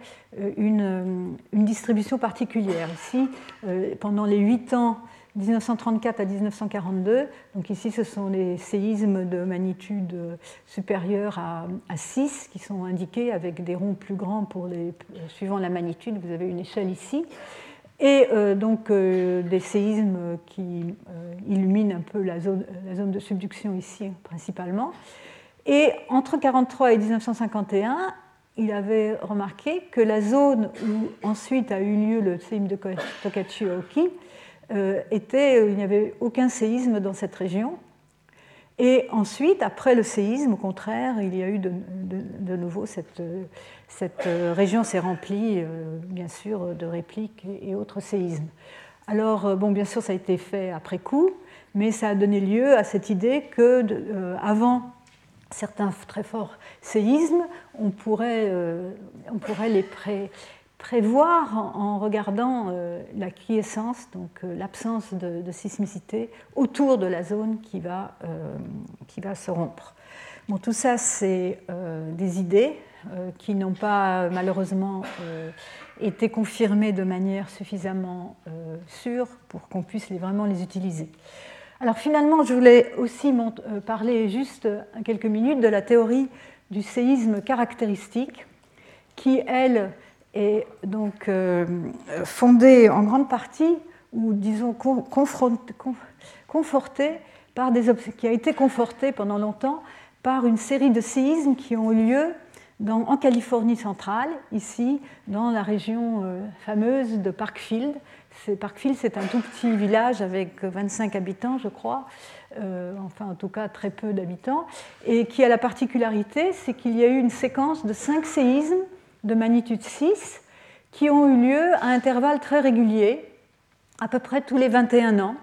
Speaker 1: une, une distribution particulière. Ici, pendant les huit ans, dix-neuf cent trente-quatre à dix-neuf cent quarante-deux, donc ici ce sont les séismes de magnitude supérieure à, à six qui sont indiqués avec des ronds plus grands pour les, suivant la magnitude, vous avez une échelle ici. Et euh, donc euh, des séismes qui euh, illuminent un peu la zone, la zone de subduction ici principalement. Et entre mille neuf cent quarante-trois et dix-neuf cent cinquante et un, il avait remarqué que la zone où ensuite a eu lieu le séisme de Tokachi-Oki euh, était, il n'y avait aucun séisme dans cette région. Et ensuite, après le séisme, au contraire, il y a eu de, de, de nouveau cette, cette région s'est remplie, euh, bien sûr, de répliques et, et autres séismes. Alors, bon, bien sûr, ça a été fait après coup, mais ça a donné lieu à cette idée que, de, euh, avant certains très forts séismes, on pourrait, euh, on pourrait les pré, prévoir en, en regardant euh, la quiescence, donc euh, l'absence de, de sismicité autour de la zone qui va, euh, qui va se rompre. Bon, tout ça, c'est euh, des idées euh, qui n'ont pas malheureusement euh, été confirmées de manière suffisamment euh, sûre pour qu'on puisse les, vraiment les utiliser. Alors finalement, je voulais aussi euh, parler juste quelques minutes de la théorie du séisme caractéristique, qui, elle, est donc euh, fondée en grande partie, ou disons confortée par des, qui a été confortée pendant longtemps par une série de séismes qui ont eu lieu dans, en Californie centrale, ici, dans la région euh, fameuse de Parkfield. C'est, Parkfield, c'est un tout petit village avec vingt-cinq habitants, je crois, euh, enfin en tout cas très peu d'habitants, et qui a la particularité, c'est qu'il y a eu une séquence de cinq séismes de magnitude six qui ont eu lieu à intervalles très réguliers, à peu près tous les vingt et un ans.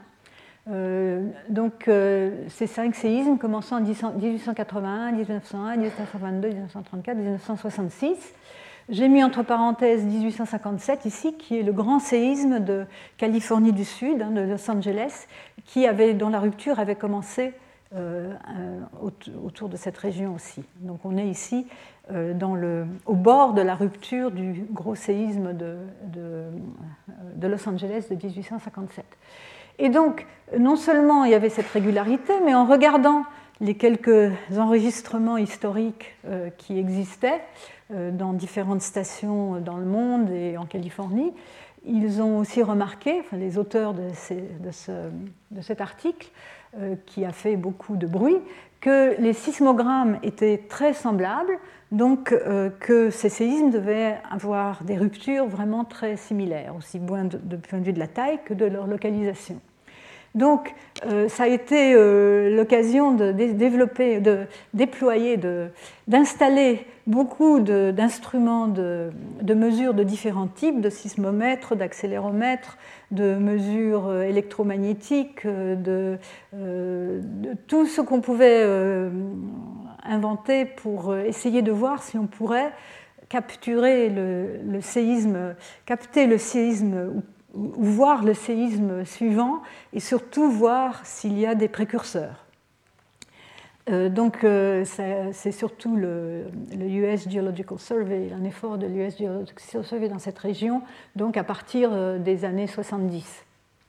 Speaker 1: Euh, donc euh, ces cinq séismes commençant en dix-huit cent quatre-vingt-un, dix-neuf cent un, dix-neuf cent vingt-deux, dix-neuf cent trente-quatre, dix-neuf cent soixante-six. J'ai mis entre parenthèses dix-huit cent cinquante-sept ici, qui est le grand séisme de Californie du Sud, hein, de Los Angeles, qui avait, dont la rupture avait commencé euh, autour de cette région aussi. Donc on est ici euh, dans le, au bord de la rupture du gros séisme de, de, de Los Angeles de dix-huit cent cinquante-sept. Et donc, non seulement il y avait cette régularité, mais en regardant les quelques enregistrements historiques euh, qui existaient euh, dans différentes stations dans le monde et en Californie, ils ont aussi remarqué, enfin, les auteurs de, ces, de, ce, de cet article, euh, qui a fait beaucoup de bruit, que les sismogrammes étaient très semblables, donc euh, que ces séismes devaient avoir des ruptures vraiment très similaires, aussi bien de, de point de vue de la taille que de leur localisation. Donc, euh, ça a été euh, l'occasion de développer, de déployer, de, d'installer beaucoup de, d'instruments de, de mesure de différents types, de sismomètres, d'accéléromètres, de mesures électromagnétiques, de, euh, de tout ce qu'on pouvait euh, inventer pour essayer de voir si on pourrait capturer le, le séisme, capter le séisme ou ou voir le séisme suivant et surtout voir s'il y a des précurseurs. Euh, donc euh, c'est surtout le, le U S Geological Survey, un effort de l'U S Geological Survey dans cette région, donc à partir euh, des années soixante-dix.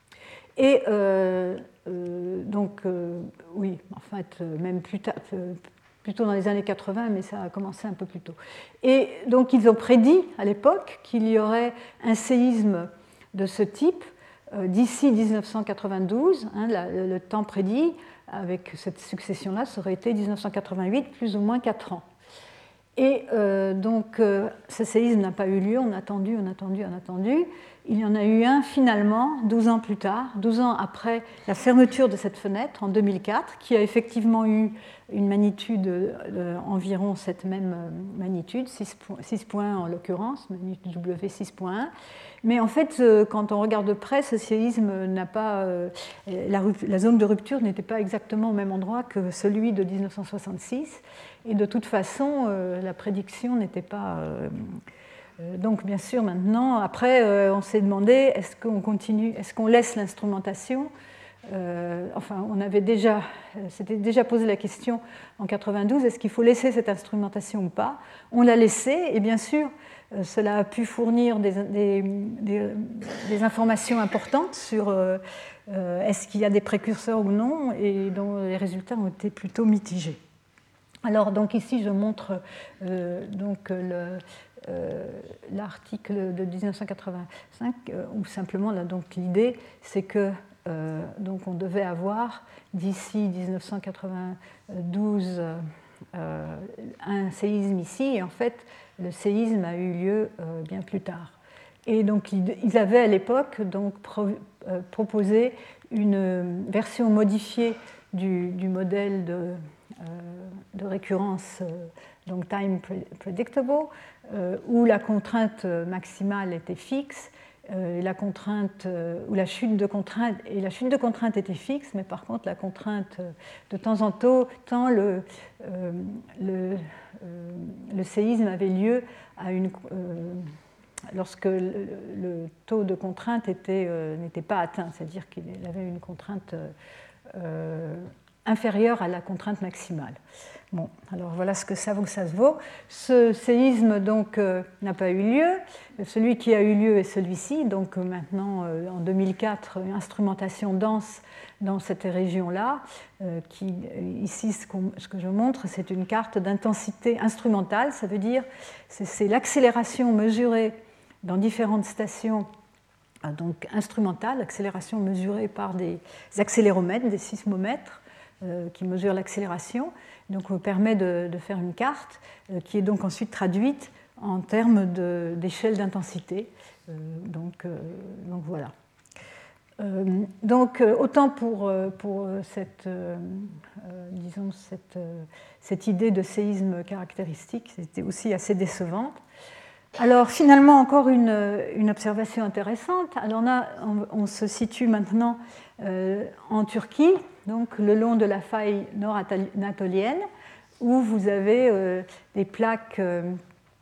Speaker 1: Et euh, euh, donc, euh, oui, en fait, même plus tard, plutôt dans les années quatre-vingts, mais ça a commencé un peu plus tôt. Et donc ils ont prédit à l'époque qu'il y aurait un séisme de ce type euh, d'ici dix-neuf cent quatre-vingt-douze, hein, la, le, le temps prédit avec cette succession-là, ça aurait été dix-neuf cent quatre-vingt-huit, plus ou moins quatre ans. Et euh, donc euh, ce séisme n'a pas eu lieu, on a attendu, on a attendu, on a attendu. Il y en a eu un finalement, douze ans plus tard, douze ans après la fermeture de cette fenêtre en deux mille quatre, qui a effectivement eu une magnitude d'environ cette même magnitude, six points en l'occurrence, magnitude W six point un. Mais en fait, quand on regarde de près, ce séisme n'a pas, la, la zone de rupture n'était pas exactement au même endroit que celui de dix-neuf cent soixante-six. Et de toute façon, la prédiction n'était pas... Donc bien sûr, maintenant, après, on s'est demandé, est-ce qu'on continue, est-ce qu'on laisse l'instrumentation ? Euh, enfin, on avait déjà, s'était déjà posé la question en quatre-vingt-douze, est-ce qu'il faut laisser cette instrumentation ou pas ? On l'a laissée, et bien sûr, euh, cela a pu fournir des, des, des, des informations importantes sur euh, euh, est-ce qu'il y a des précurseurs ou non, et dont les résultats ont été plutôt mitigés. Alors, donc ici, je montre euh, donc le, euh, l'article de dix-neuf cent quatre-vingt-cinq, euh, où simplement, là, donc l'idée, c'est que Euh, donc on devait avoir d'ici dix-neuf cent quatre-vingt-douze euh, un séisme ici, et en fait le séisme a eu lieu euh, bien plus tard. Et donc ils avaient à l'époque donc pro, euh, proposé une version modifiée du, du modèle de, euh, de récurrence, euh, donc time predictable, euh, où la contrainte maximale était fixe. Euh, la contrainte euh, ou la chute de contrainte et la chute de contrainte était fixe, mais par contre la contrainte euh, de temps en temps, tant le, euh, le, euh, le séisme avait lieu à une, euh, lorsque le, le taux de contrainte était, euh, n'était pas atteint, c'est-à-dire qu'il avait une contrainte euh, inférieure à la contrainte maximale. Bon, alors voilà ce que ça vaut, ça se vaut. Ce séisme donc euh, n'a pas eu lieu. Celui qui a eu lieu est celui-ci. Donc euh, maintenant, euh, en deux mille quatre, une instrumentation dense dans cette région-là. Euh, qui ici, ce, ce que je montre, c'est une carte d'intensité instrumentale. Ça veut dire c'est, c'est l'accélération mesurée dans différentes stations. Donc instrumentale, l'accélération mesurée par des accéléromètres, des sismomètres euh, qui mesurent l'accélération. Donc, on permet de, de faire une carte euh, qui est donc ensuite traduite en termes de, d'échelle d'intensité. Euh, donc, euh, donc, voilà. Euh, donc, autant pour, pour cette, euh, disons cette, cette idée de séisme caractéristique, c'était aussi assez décevante. Alors, finalement, encore une, une observation intéressante. Alors là, on, on se situe maintenant euh, en Turquie, donc le long de la faille nord-anatolienne, où vous avez euh, des plaques, euh,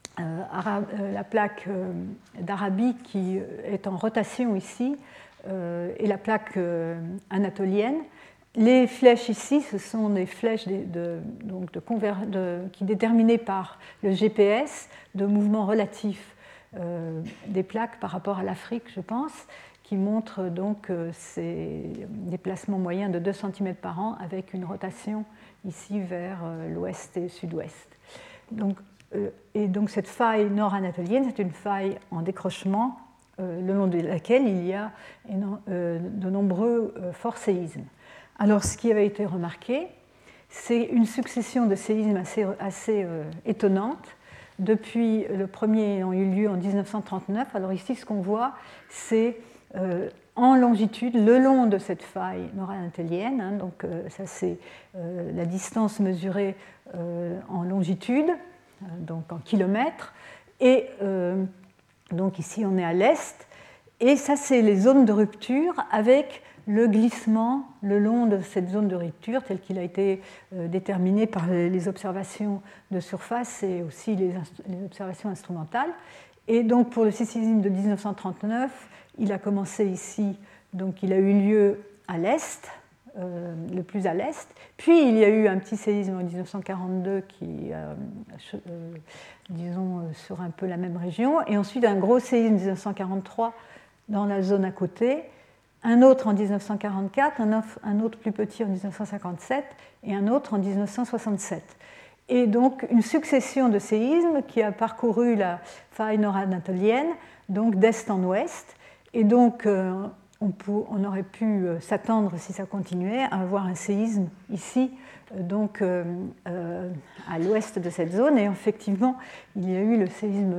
Speaker 1: ara- euh, la plaque euh, d'Arabie qui est en rotation ici, euh, et la plaque euh, anatolienne. Les flèches ici, ce sont des flèches de, de, donc de conver- de, qui déterminées par le G P S de mouvement relatif euh, des plaques par rapport à l'Afrique, je pense, qui montre donc euh, ces déplacements moyens de deux centimètres par an avec une rotation ici vers euh, l'ouest et sud-ouest. Donc, euh, et donc cette faille nord-anatolienne, c'est une faille en décrochement euh, le long de laquelle il y a euh, de nombreux euh, forts séismes. Alors, ce qui avait été remarqué, c'est une succession de séismes assez, assez euh, étonnante, depuis le premier ayant eu lieu en dix-neuf cent trente-neuf. Alors ici, ce qu'on voit, c'est euh, en longitude, le long de cette faille nord-anatolienne, hein, donc euh, ça c'est euh, la distance mesurée euh, en longitude, euh, donc en kilomètres, et euh, donc ici on est à l'est, et ça c'est les zones de rupture avec le glissement le long de cette zone de rupture tel qu'il a été euh, déterminé par les observations de surface et aussi les, les observations instrumentales. Et donc pour le séisme de dix-neuf cent trente-neuf, il a commencé ici, donc il a eu lieu à l'est, euh, le plus à l'est, puis il y a eu un petit séisme en dix-neuf cent quarante-deux qui, euh, euh, disons, sur un peu la même région, et ensuite un gros séisme en dix-neuf cent quarante-trois dans la zone à côté, un autre en dix-neuf cent quarante-quatre, un autre plus petit en dix-neuf cent cinquante-sept et un autre en dix-neuf cent soixante-sept. Et donc une succession de séismes qui a parcouru la faille nord-anatolienne, donc d'est en ouest. Et donc euh, on, pour, on aurait pu s'attendre, si ça continuait, à avoir un séisme ici, donc euh, euh, à l'ouest de cette zone. Et effectivement, il y a eu le séisme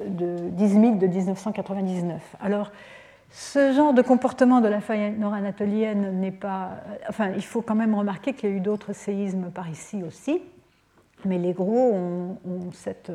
Speaker 1: d'Izmit de dix-neuf cent quatre-vingt-dix-neuf. Alors, ce genre de comportement de la faille nord-anatolienne n'est pas... Enfin, il faut quand même remarquer qu'il y a eu d'autres séismes par ici aussi, mais les gros ont, ont cette,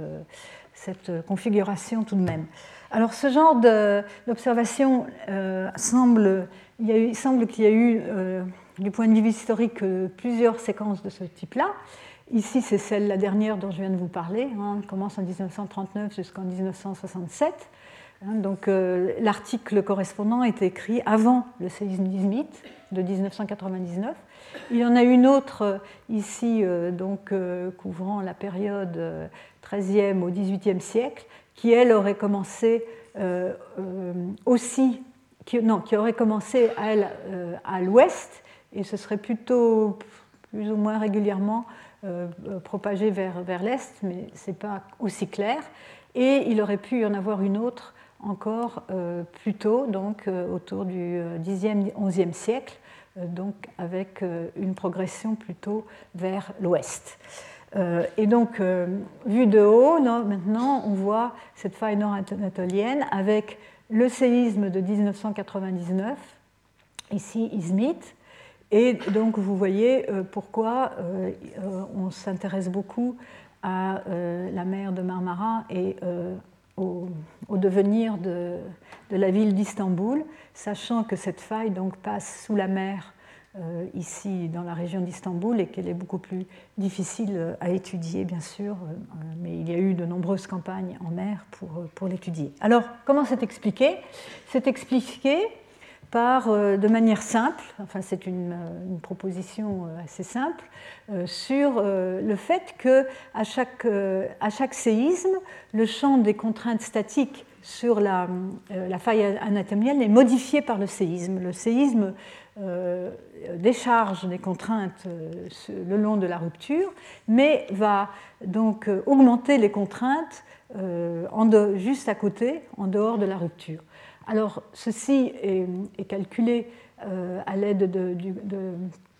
Speaker 1: cette configuration tout de même. Alors, ce genre de, d'observation euh, semble... Il, y a eu, il semble qu'il y a eu, euh, du point de vue historique, euh, plusieurs séquences de ce type-là. Ici, c'est celle, la dernière dont je viens de vous parler. Hein, elle commence en dix-neuf cent trente-neuf jusqu'en dix-neuf cent soixante-sept. Donc, euh, l'article correspondant est écrit avant le séisme d'Izmit de dix-neuf cent quatre-vingt-dix-neuf. Il y en a une autre euh, ici, euh, donc, euh, couvrant la période euh, treizième au dix-huitième siècle, qui, elle, aurait commencé euh, euh, aussi, qui, non, qui aurait commencé, elle, euh, à l'ouest, et ce serait plutôt, plus ou moins régulièrement, euh, propagé vers, vers l'est, mais ce n'est pas aussi clair. Et il aurait pu y en avoir une autre encore euh, plus tôt, donc euh, autour du dixième, onzième siècle, euh, donc avec euh, une progression plutôt vers l'ouest. Euh, et donc, euh, vu de haut, non, maintenant, on voit cette faille nord-anatolienne avec le séisme de dix-neuf cent quatre-vingt-dix-neuf, ici Izmit. Et donc, vous voyez euh, pourquoi euh, on s'intéresse beaucoup à euh, la mer de Marmara et euh, Au, au devenir de, de la ville d'Istanbul, sachant que cette faille donc, passe sous la mer euh, ici dans la région d'Istanbul et qu'elle est beaucoup plus difficile à étudier, bien sûr, euh, mais il y a eu de nombreuses campagnes en mer pour, pour l'étudier. Alors, comment c'est expliqué? C'est expliqué par, euh, de manière simple, enfin c'est une, une proposition assez simple, euh, sur euh, le fait qu'à chaque, euh, à chaque séisme, le champ des contraintes statiques sur la, euh, la faille anatomienne est modifié par le séisme. Le séisme euh, décharge des contraintes euh, le long de la rupture, mais va donc euh, augmenter les contraintes euh, en de, juste à côté, en dehors de la rupture. Alors, ceci est, est calculé euh, à l'aide de, de, de,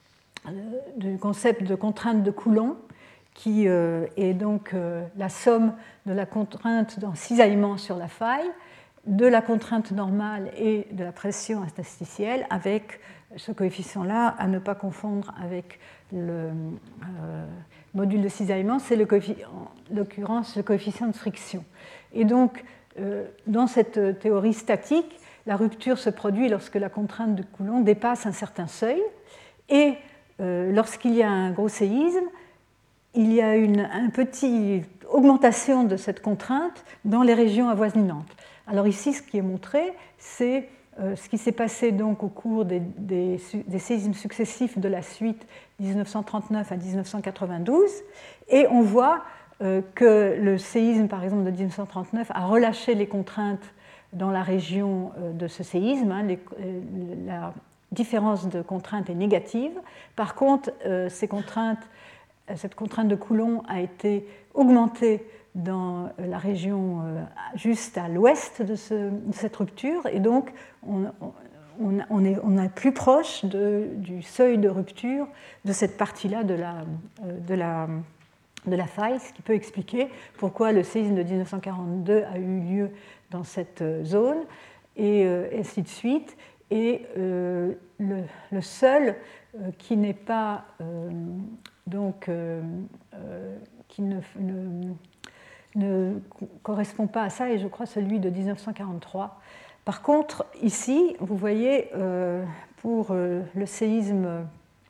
Speaker 1: du concept de contrainte de Coulomb, qui euh, est donc euh, la somme de la contrainte d'un cisaillement sur la faille, de la contrainte normale et de la pression interstitielle, avec ce coefficient-là à ne pas confondre avec le euh, module de cisaillement, c'est en l'occurrence le coefficient de friction. Et donc, euh, dans cette théorie statique, la rupture se produit lorsque la contrainte de Coulomb dépasse un certain seuil, et euh, lorsqu'il y a un gros séisme, il y a une, une petite augmentation de cette contrainte dans les régions avoisinantes. Alors ici, ce qui est montré, c'est euh, ce qui s'est passé donc au cours des, des, des séismes successifs de la suite dix-neuf cent trente-neuf à dix-neuf cent quatre-vingt-douze, et on voit euh, que le séisme, par exemple, de dix-neuf cent trente-neuf a relâché les contraintes dans la région euh, de ce séisme. Hein, les, la différence de contrainte est négative. Par contre, euh, ces contraintes Cette contrainte de Coulomb a été augmentée dans la région juste à l'ouest de, ce, de cette rupture, et donc on, on, on, est, on est plus proche de, du seuil de rupture de cette partie-là de la, de, la, de la faille, ce qui peut expliquer pourquoi le séisme de dix-neuf cent quarante-deux a eu lieu dans cette zone, et ainsi de suite. Et euh, le, le seul euh, qui n'est pas euh, donc euh, euh, qui ne, ne, ne correspond pas à ça, et je crois celui de dix-neuf cent quarante-trois. Par contre, ici, vous voyez, euh, pour euh, le séisme,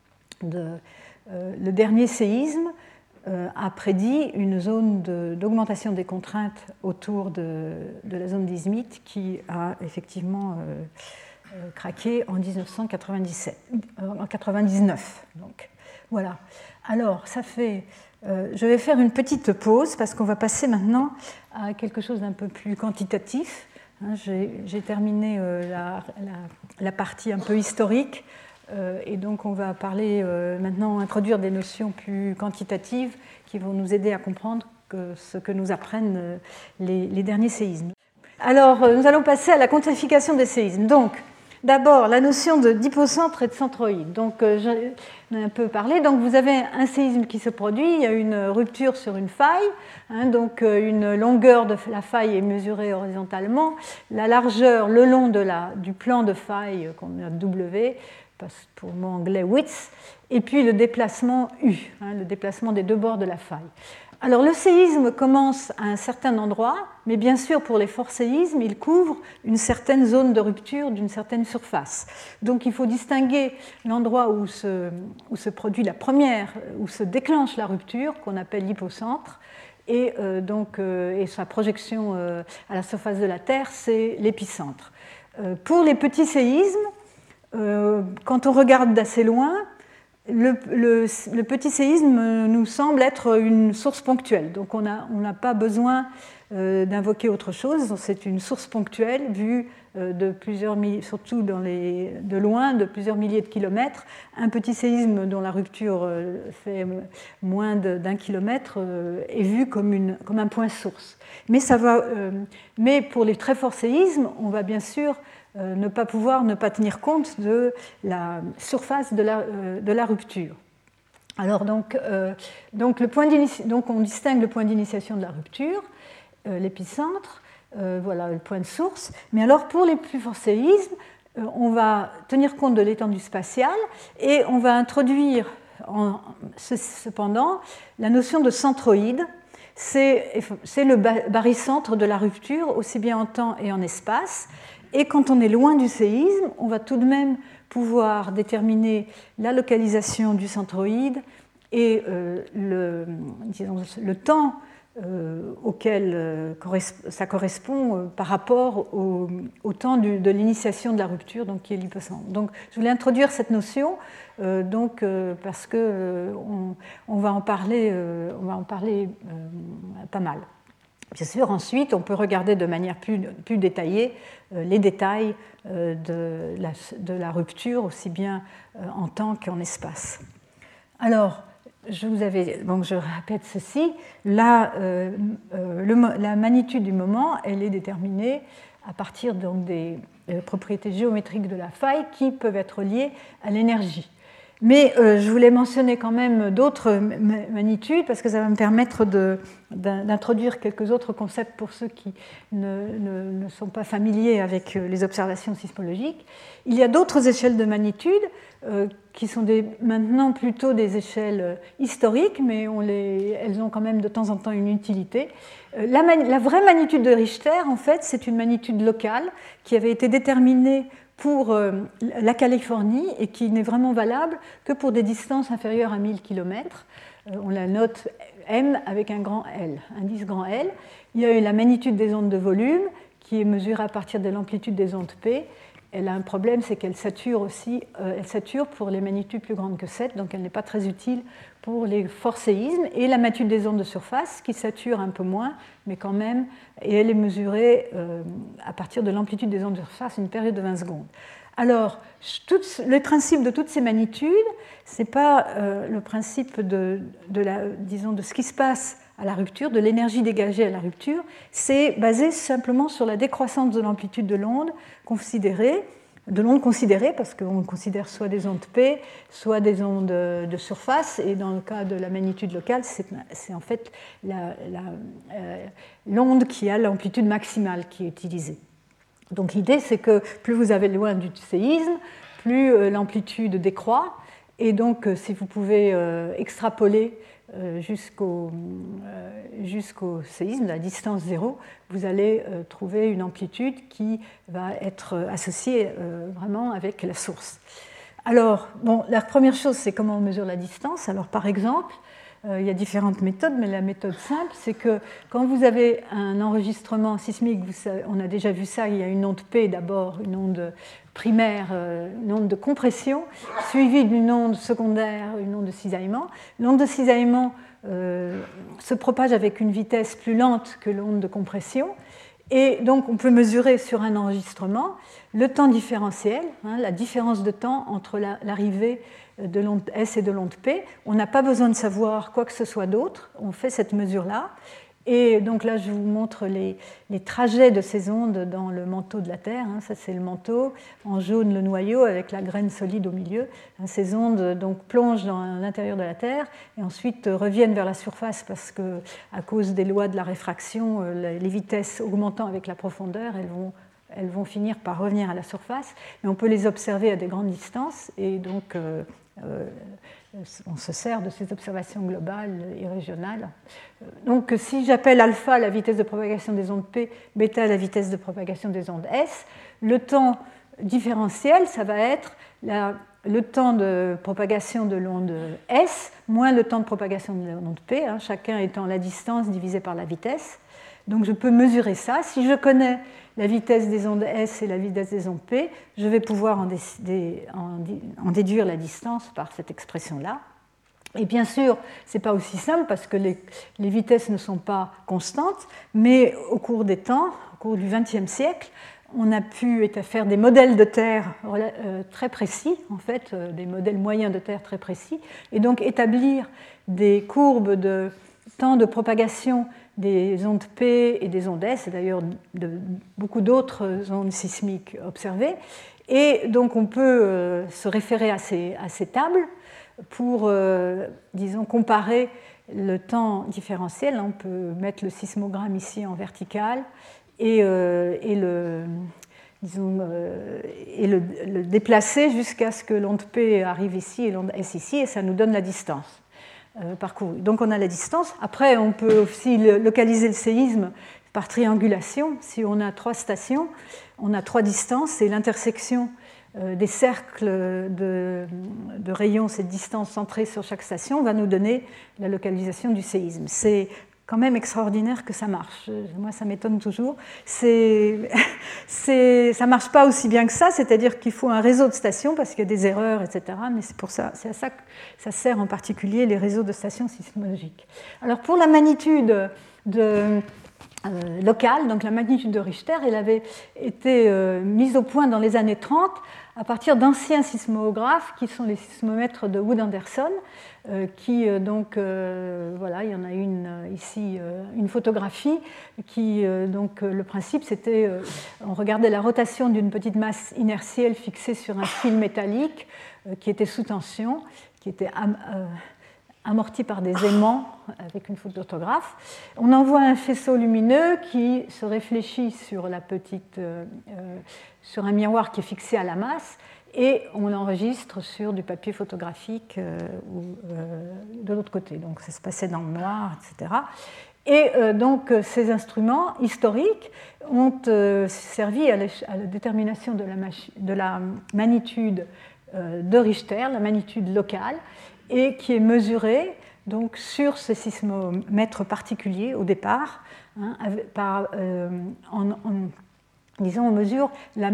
Speaker 1: de, euh, le dernier séisme euh, a prédit une zone de, d'augmentation des contraintes autour de, de la zone d'Izmit qui a effectivement euh, euh, craqué en dix-neuf cent quatre-vingt-dix-sept, euh, en quatre-vingt-dix-neuf. Donc, voilà. Alors, ça fait. Euh, je vais faire une petite pause parce qu'on va passer maintenant à quelque chose d'un peu plus quantitatif. Hein, j'ai, j'ai terminé euh, la, la, la partie un peu historique euh, et donc on va parler euh, maintenant, introduire des notions plus quantitatives qui vont nous aider à comprendre que, ce que nous apprennent euh, les, les derniers séismes. Alors, euh, nous allons passer à la quantification des séismes. Donc, d'abord, la notion de, d'hypocentre et de centroïde. Donc, euh, j'en ai un peu parlé. Donc, vous avez un séisme qui se produit, il y a une rupture sur une faille. Hein, donc, euh, une longueur de la faille est mesurée horizontalement. La largeur le long de la, du plan de faille, qu'on a W, passe pour le mot anglais width, et puis le déplacement U, hein, le déplacement des deux bords de la faille. Alors, le séisme commence à un certain endroit, mais bien sûr, pour les forts séismes, il couvre une certaine zone de rupture d'une certaine surface. Donc, il faut distinguer l'endroit où se, où se produit la première, où se déclenche la rupture, qu'on appelle l'hypocentre, et, euh, donc, euh, et sa projection euh, à la surface de la Terre, c'est l'épicentre. Euh, pour les petits séismes, euh, quand on regarde d'assez loin, Le, le, le petit séisme nous semble être une source ponctuelle, donc on n'a on pas besoin euh, d'invoquer autre chose, c'est une source ponctuelle vue euh, de plusieurs milliers, surtout dans les, de loin, de plusieurs milliers de kilomètres. Un petit séisme dont la rupture euh, fait moins de, d'un kilomètre euh, est vu comme, une, comme un point source. Mais, ça va, euh, mais pour les très forts séismes, on va bien sûr Euh, ne pas pouvoir ne pas tenir compte de la surface de la, euh, de la rupture. Alors donc, euh, donc, le point donc on distingue le point d'initiation de la rupture, euh, l'épicentre, euh, voilà le point de source. Mais alors pour les plus forts séismes, euh, on va tenir compte de l'étendue spatiale et on va introduire en, cependant la notion de centroïde. c'est le barycentre de la rupture, aussi bien en temps et en espace. Et quand on est loin du séisme, on va tout de même pouvoir déterminer la localisation du centroïde et euh, le, disons, le temps euh, auquel euh, ça correspond euh, par rapport au, au temps du, de l'initiation de la rupture, donc qui est l'hypocentre. Donc, je voulais introduire cette notion, euh, donc, euh, parce qu'on euh, on va en parler, euh, on va en parler euh, pas mal. Bien sûr, ensuite, on peut regarder de manière plus, plus détaillée euh, les détails euh, de, la, de la rupture, aussi bien euh, en temps qu'en espace. Alors, je vous avais, donc je répète ceci, là, euh, euh, le, la magnitude du moment, elle est déterminée à partir donc, des euh, propriétés géométriques de la faille qui peuvent être liées à l'énergie. Mais euh, je voulais mentionner quand même d'autres magnitudes parce que ça va me permettre d'introduire quelques autres concepts pour ceux qui ne, ne, ne sont pas familiers avec les observations sismologiques. Il y a d'autres échelles de magnitude euh, qui sont des, maintenant plutôt des échelles historiques, mais on les, elles ont quand même de temps en temps une utilité. Euh, la, la vraie magnitude de Richter, en fait, c'est une magnitude locale qui avait été déterminée pour la Californie et qui n'est vraiment valable que pour des distances inférieures à mille kilomètres. On la note M avec un grand L, indice grand L. Il y a eu la magnitude des ondes de volume qui est mesurée à partir de l'amplitude des ondes P. Elle a un problème, c'est qu'elle sature aussi, euh, elle sature pour les magnitudes plus grandes que sept, donc elle n'est pas très utile pour les forts séismes. Et la magnitude des ondes de surface qui sature un peu moins, mais quand même, et elle est mesurée euh, à partir de l'amplitude des ondes de surface, une période de vingt secondes. Alors, tout, le principe de toutes ces magnitudes, ce n'est pas euh, le principe de, de, la, disons, de ce qui se passe à la rupture, de l'énergie dégagée à la rupture, c'est basé simplement sur la décroissance de l'amplitude de l'onde considérée, de l'onde considérée, parce qu'on considère soit des ondes P, soit des ondes de surface, et dans le cas de la magnitude locale, c'est en fait la, la, euh, l'onde qui a l'amplitude maximale qui est utilisée. Donc l'idée, c'est que plus vous avez loin du séisme, plus euh, l'amplitude décroît, et donc euh, si vous pouvez euh, extrapoler euh, jusqu'au, euh, jusqu'au séisme, la distance zéro, vous allez euh, trouver une amplitude qui va être associée euh, vraiment avec la source. Alors, bon, la première chose, c'est comment on mesure la distance. Alors, par exemple, euh, il y a différentes méthodes, mais la méthode simple, c'est que quand vous avez un enregistrement sismique, vous savez, on a déjà vu ça, il y a une onde P d'abord, une onde primaire, euh, une onde de compression, suivie d'une onde secondaire, une onde de cisaillement. L'onde de cisaillement euh, se propage avec une vitesse plus lente que l'onde de compression. Et donc, on peut mesurer sur un enregistrement le temps différentiel, hein, la différence de temps entre la, l'arrivée de l'onde S et de l'onde P. On n'a pas besoin de savoir quoi que ce soit d'autre. On fait cette mesure-là. Et donc là, je vous montre les, les trajets de ces ondes dans le manteau de la Terre. Hein. Ça, c'est le manteau. En jaune, le noyau avec la graine solide au milieu. Hein, ces ondes donc, plongent dans l'intérieur de la Terre et ensuite reviennent vers la surface parce que, à cause des lois de la réfraction, les vitesses augmentant avec la profondeur, elles vont, elles vont finir par revenir à la surface. Mais on peut les observer à des grandes distances et donc euh, euh, on se sert de ces observations globales et régionales. Donc, si j'appelle alpha la vitesse de propagation des ondes P, bêta la vitesse de propagation des ondes S, le temps différentiel, ça va être la, le temps de propagation de l'onde S moins le temps de propagation de l'onde P, hein, chacun étant la distance divisée par la vitesse. Donc, je peux mesurer ça. Si je connais la vitesse des ondes S et la vitesse des ondes P, je vais pouvoir en, décider, en, en déduire la distance par cette expression-là. Et bien sûr, ce n'est pas aussi simple parce que les, les vitesses ne sont pas constantes, mais au cours des temps, au cours du vingtième siècle, on a pu faire des modèles de Terre très précis, en fait, des modèles moyens de Terre très précis, et donc établir des courbes de temps de propagation des ondes P et des ondes S, et d'ailleurs de beaucoup d'autres ondes sismiques observées. Et donc on peut euh, se référer à ces, à ces tables pour, euh, disons, comparer le temps différentiel. On peut mettre le sismogramme ici en vertical et, euh, et, le, disons, euh, et le, le déplacer jusqu'à ce que l'onde P arrive ici et l'onde S ici, et ça nous donne la distance. euh, parcouru. Donc on a la distance. Après, on peut aussi localiser le séisme par triangulation. Si on a trois stations, on a trois distances et l'intersection euh, des cercles de, de rayons, cette distance centrée sur chaque station, va nous donner la localisation du séisme. C'est quand même extraordinaire que ça marche. Moi, ça m'étonne toujours. C'est, c'est, ça ne marche pas aussi bien que ça, c'est-à-dire qu'il faut un réseau de stations parce qu'il y a des erreurs, et cetera. Mais c'est pour ça, c'est à ça que ça sert en particulier les réseaux de stations sismologiques. Alors, pour la magnitude de, euh, locale, donc la magnitude de Richter, elle avait été euh, mise au point dans les années trente à partir d'anciens sismographes qui sont les sismomètres de Wood-Anderson. Euh, qui euh, donc euh, voilà, il y en a une euh, ici, euh, une photographie qui euh, donc euh, le principe c'était euh, on regardait la rotation d'une petite masse inertielle fixée sur un fil métallique euh, qui était sous tension, qui était am euh, amorti par des aimants avec une photographe. On envoie un faisceau lumineux qui se réfléchit sur la petite euh, euh, sur un miroir qui est fixé à la masse. Et on l'enregistre sur du papier photographique euh, ou, euh, de l'autre côté. Donc ça se passait dans le noir, et cetera. Et euh, donc ces instruments historiques ont euh, servi à, à la détermination de la, de la magnitude euh, de Richter, la magnitude locale, et qui est mesurée donc, sur ce sismomètre particulier au départ, hein, avec, par, euh, en, en disons, on mesure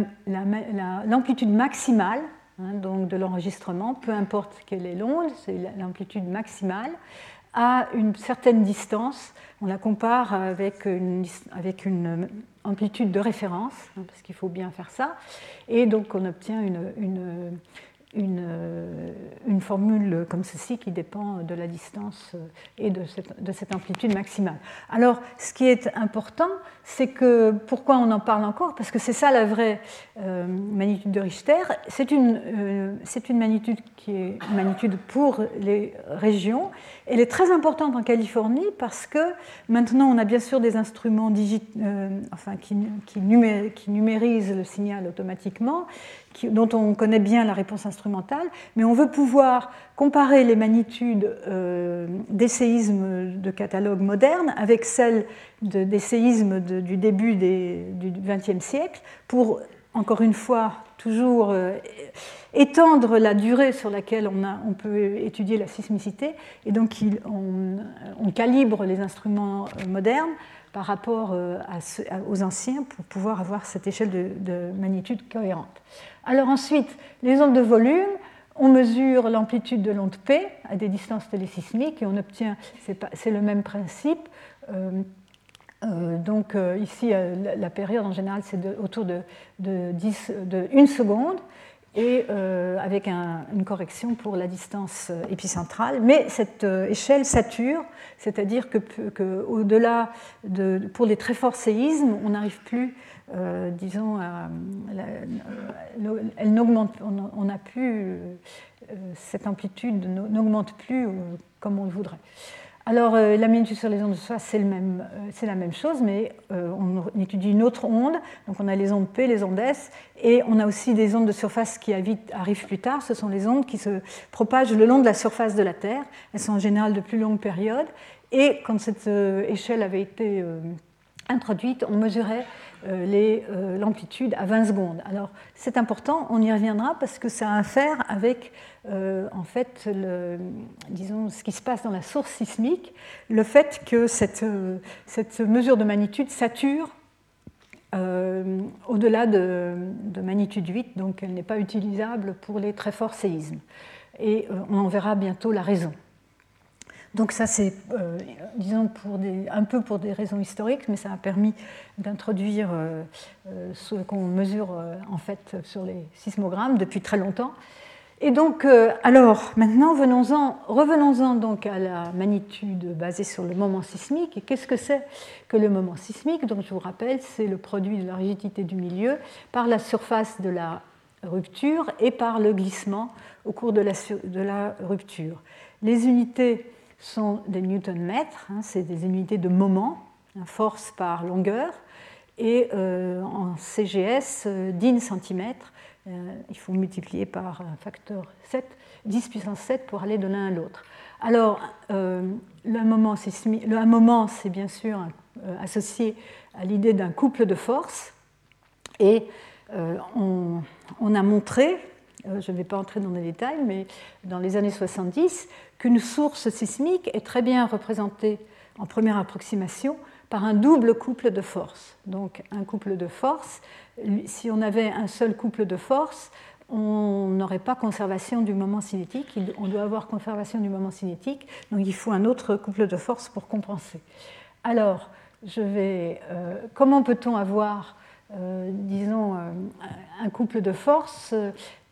Speaker 1: l'amplitude maximale hein, donc de l'enregistrement, peu importe quelle est l'onde, c'est l'amplitude maximale, à une certaine distance. On la compare avec une, avec une amplitude de référence, hein, parce qu'il faut bien faire ça, et donc on obtient une, une, une, une formule comme ceci qui dépend de la distance et de cette, de cette amplitude maximale. Alors, ce qui est important, c'est que, pourquoi on en parle encore? Parce que c'est ça la vraie euh, magnitude de Richter. C'est une, euh, c'est une magnitude qui est une magnitude pour les régions. Elle est très importante en Californie parce que maintenant, on a bien sûr des instruments digit, euh, enfin, qui, qui, numé, qui numérisent le signal automatiquement, qui, dont on connaît bien la réponse instrumentale, mais on veut pouvoir comparer les magnitudes euh, des séismes de catalogue moderne avec celles de, des séismes de, du début des, du vingtième siècle pour, encore une fois, toujours euh, étendre la durée sur laquelle on, a, on peut étudier la sismicité. Et donc, il, on, on calibre les instruments modernes par rapport à ce, aux anciens pour pouvoir avoir cette échelle de, de magnitude cohérente. Alors ensuite, les ondes de volume, on mesure l'amplitude de l'onde P à des distances télésismiques et on obtient, c'est le même principe. Euh, euh, donc euh, ici, euh, la, la période en général, c'est autour de, de, dix, de une seconde et euh, avec un, une correction pour la distance épicentrale. Mais cette euh, échelle sature, c'est-à-dire que, que au-delà de, pour les très forts séismes, on n'arrive plus, euh, disons, à, la, elle n'augmente, on n'a plus, euh, cette amplitude n'augmente plus euh, comme on le voudrait. Alors, euh, la magnitude sur les ondes de surface, c'est euh, la même chose, mais euh, on étudie une autre onde. Donc, on a les ondes P, les ondes S, et on a aussi des ondes de surface qui arrivent plus tard. Ce sont les ondes qui se propagent le long de la surface de la Terre. Elles sont en général de plus longue période. Et quand cette euh, échelle avait été euh, introduite, on mesurait euh, l'amplitude euh, à vingt secondes. Alors, c'est important, on y reviendra parce que ça a à faire avec euh, en fait, le, disons, ce qui se passe dans la source sismique, le fait que cette, euh, cette mesure de magnitude sature euh, au-delà de, de magnitude huit, donc elle n'est pas utilisable pour les très forts séismes. Et euh, on en verra bientôt la raison. Donc ça, c'est, euh, disons, pour des, un peu pour des raisons historiques, mais ça a permis d'introduire euh, euh, ce qu'on mesure euh, en fait sur les sismogrammes depuis très longtemps. Et donc, euh, alors, maintenant, venons-en, revenons-en donc à la magnitude basée sur le moment sismique. Et qu'est-ce que c'est que le moment sismique? Donc, je vous rappelle, c'est le produit de la rigidité du milieu par la surface de la rupture et par le glissement au cours de la, de la rupture. Les unités sont des newton-mètres, hein, c'est des unités de moment, hein, force par longueur, et euh, en C G S, euh, din centimètre, Euh, il faut multiplier par un facteur sept, dix puissance sept pour aller de l'un à l'autre. Alors, euh, le moment, le, un moment, c'est bien sûr euh, associé à l'idée d'un couple de forces. Et euh, on, on a montré, euh, je ne vais pas entrer dans les détails, mais dans les années soixante-dix, qu'une source sismique est très bien représentée en première approximation par un double couple de forces. Donc un couple de forces, si on avait un seul couple de forces, on n'aurait pas conservation du moment cinétique, on doit avoir conservation du moment cinétique, donc il faut un autre couple de forces pour compenser. Alors, je vais, euh, comment peut-on avoir, euh, disons, euh, un couple de forces euh,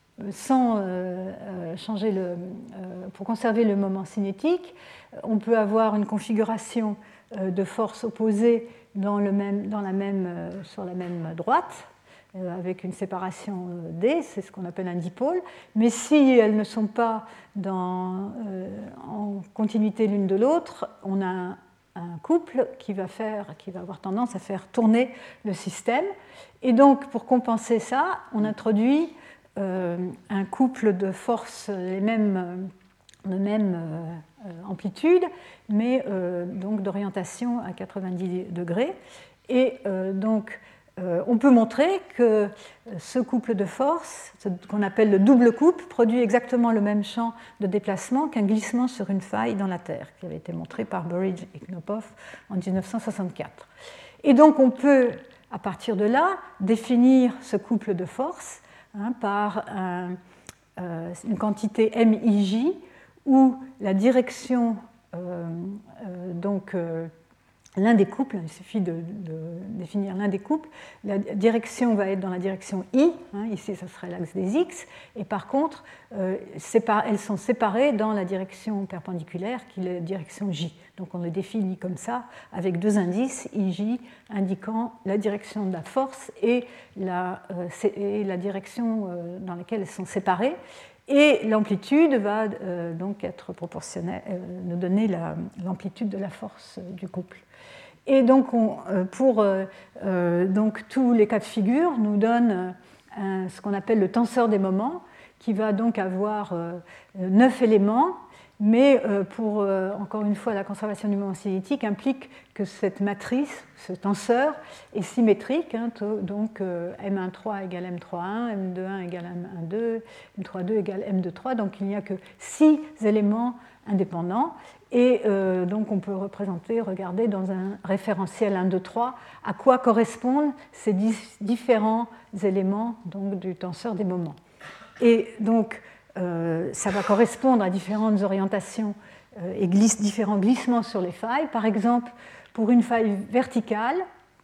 Speaker 1: sans euh, changer le, euh, pour conserver le moment cinétique? On peut avoir une configuration euh, de forces opposées dans le même, dans la même, euh, sur la même droite, avec une séparation D, c'est ce qu'on appelle un dipôle, mais si elles ne sont pas dans, euh, en continuité l'une de l'autre, on a un, un couple qui va, faire, qui va avoir tendance à faire tourner le système. Et donc, pour compenser ça, on introduit euh, un couple de forces les mêmes, de même euh, amplitude, mais euh, donc d'orientation à quatre-vingt-dix degrés. Et euh, donc, Euh, on peut montrer que ce couple de forces, ce qu'on appelle le double couple, produit exactement le même champ de déplacement qu'un glissement sur une faille dans la Terre, qui avait été montré par Burridge et Knopf en dix-neuf cent soixante-quatre. Et donc on peut, à partir de là, définir ce couple de forces hein, par un, euh, une quantité M I J où la direction, euh, euh, donc, euh, l'un des couples, il suffit de, de définir l'un des couples, la direction va être dans la direction I, hein, ici ce serait l'axe des X, et par contre, euh, elles sont séparées dans la direction perpendiculaire qui est la direction J. Donc on le définit comme ça, avec deux indices, I J indiquant la direction de la force et la, euh, et la direction euh, dans laquelle elles sont séparées. Et l'amplitude va euh, donc être proportionnelle, euh, nous donner la, l'amplitude de la force euh, du couple. Et donc, on, pour euh, donc, tous les cas de figure, nous donne un, ce qu'on appelle le tenseur des moments, qui va donc avoir euh, neuf éléments, mais euh, pour, euh, encore une fois, la conservation du moment cinétique implique que cette matrice, ce tenseur, est symétrique, hein, donc euh, M un trois égale M trois un, M deux un égale M un deux, M trois deux égale M deux trois, donc il n'y a que six éléments indépendants. Et euh, donc on peut représenter, regarder dans un référentiel un, deux, trois, à quoi correspondent ces différents éléments donc, du tenseur des moments. Et donc euh, ça va correspondre à différentes orientations euh, et glisse, différents glissements sur les failles. Par exemple, pour une faille verticale,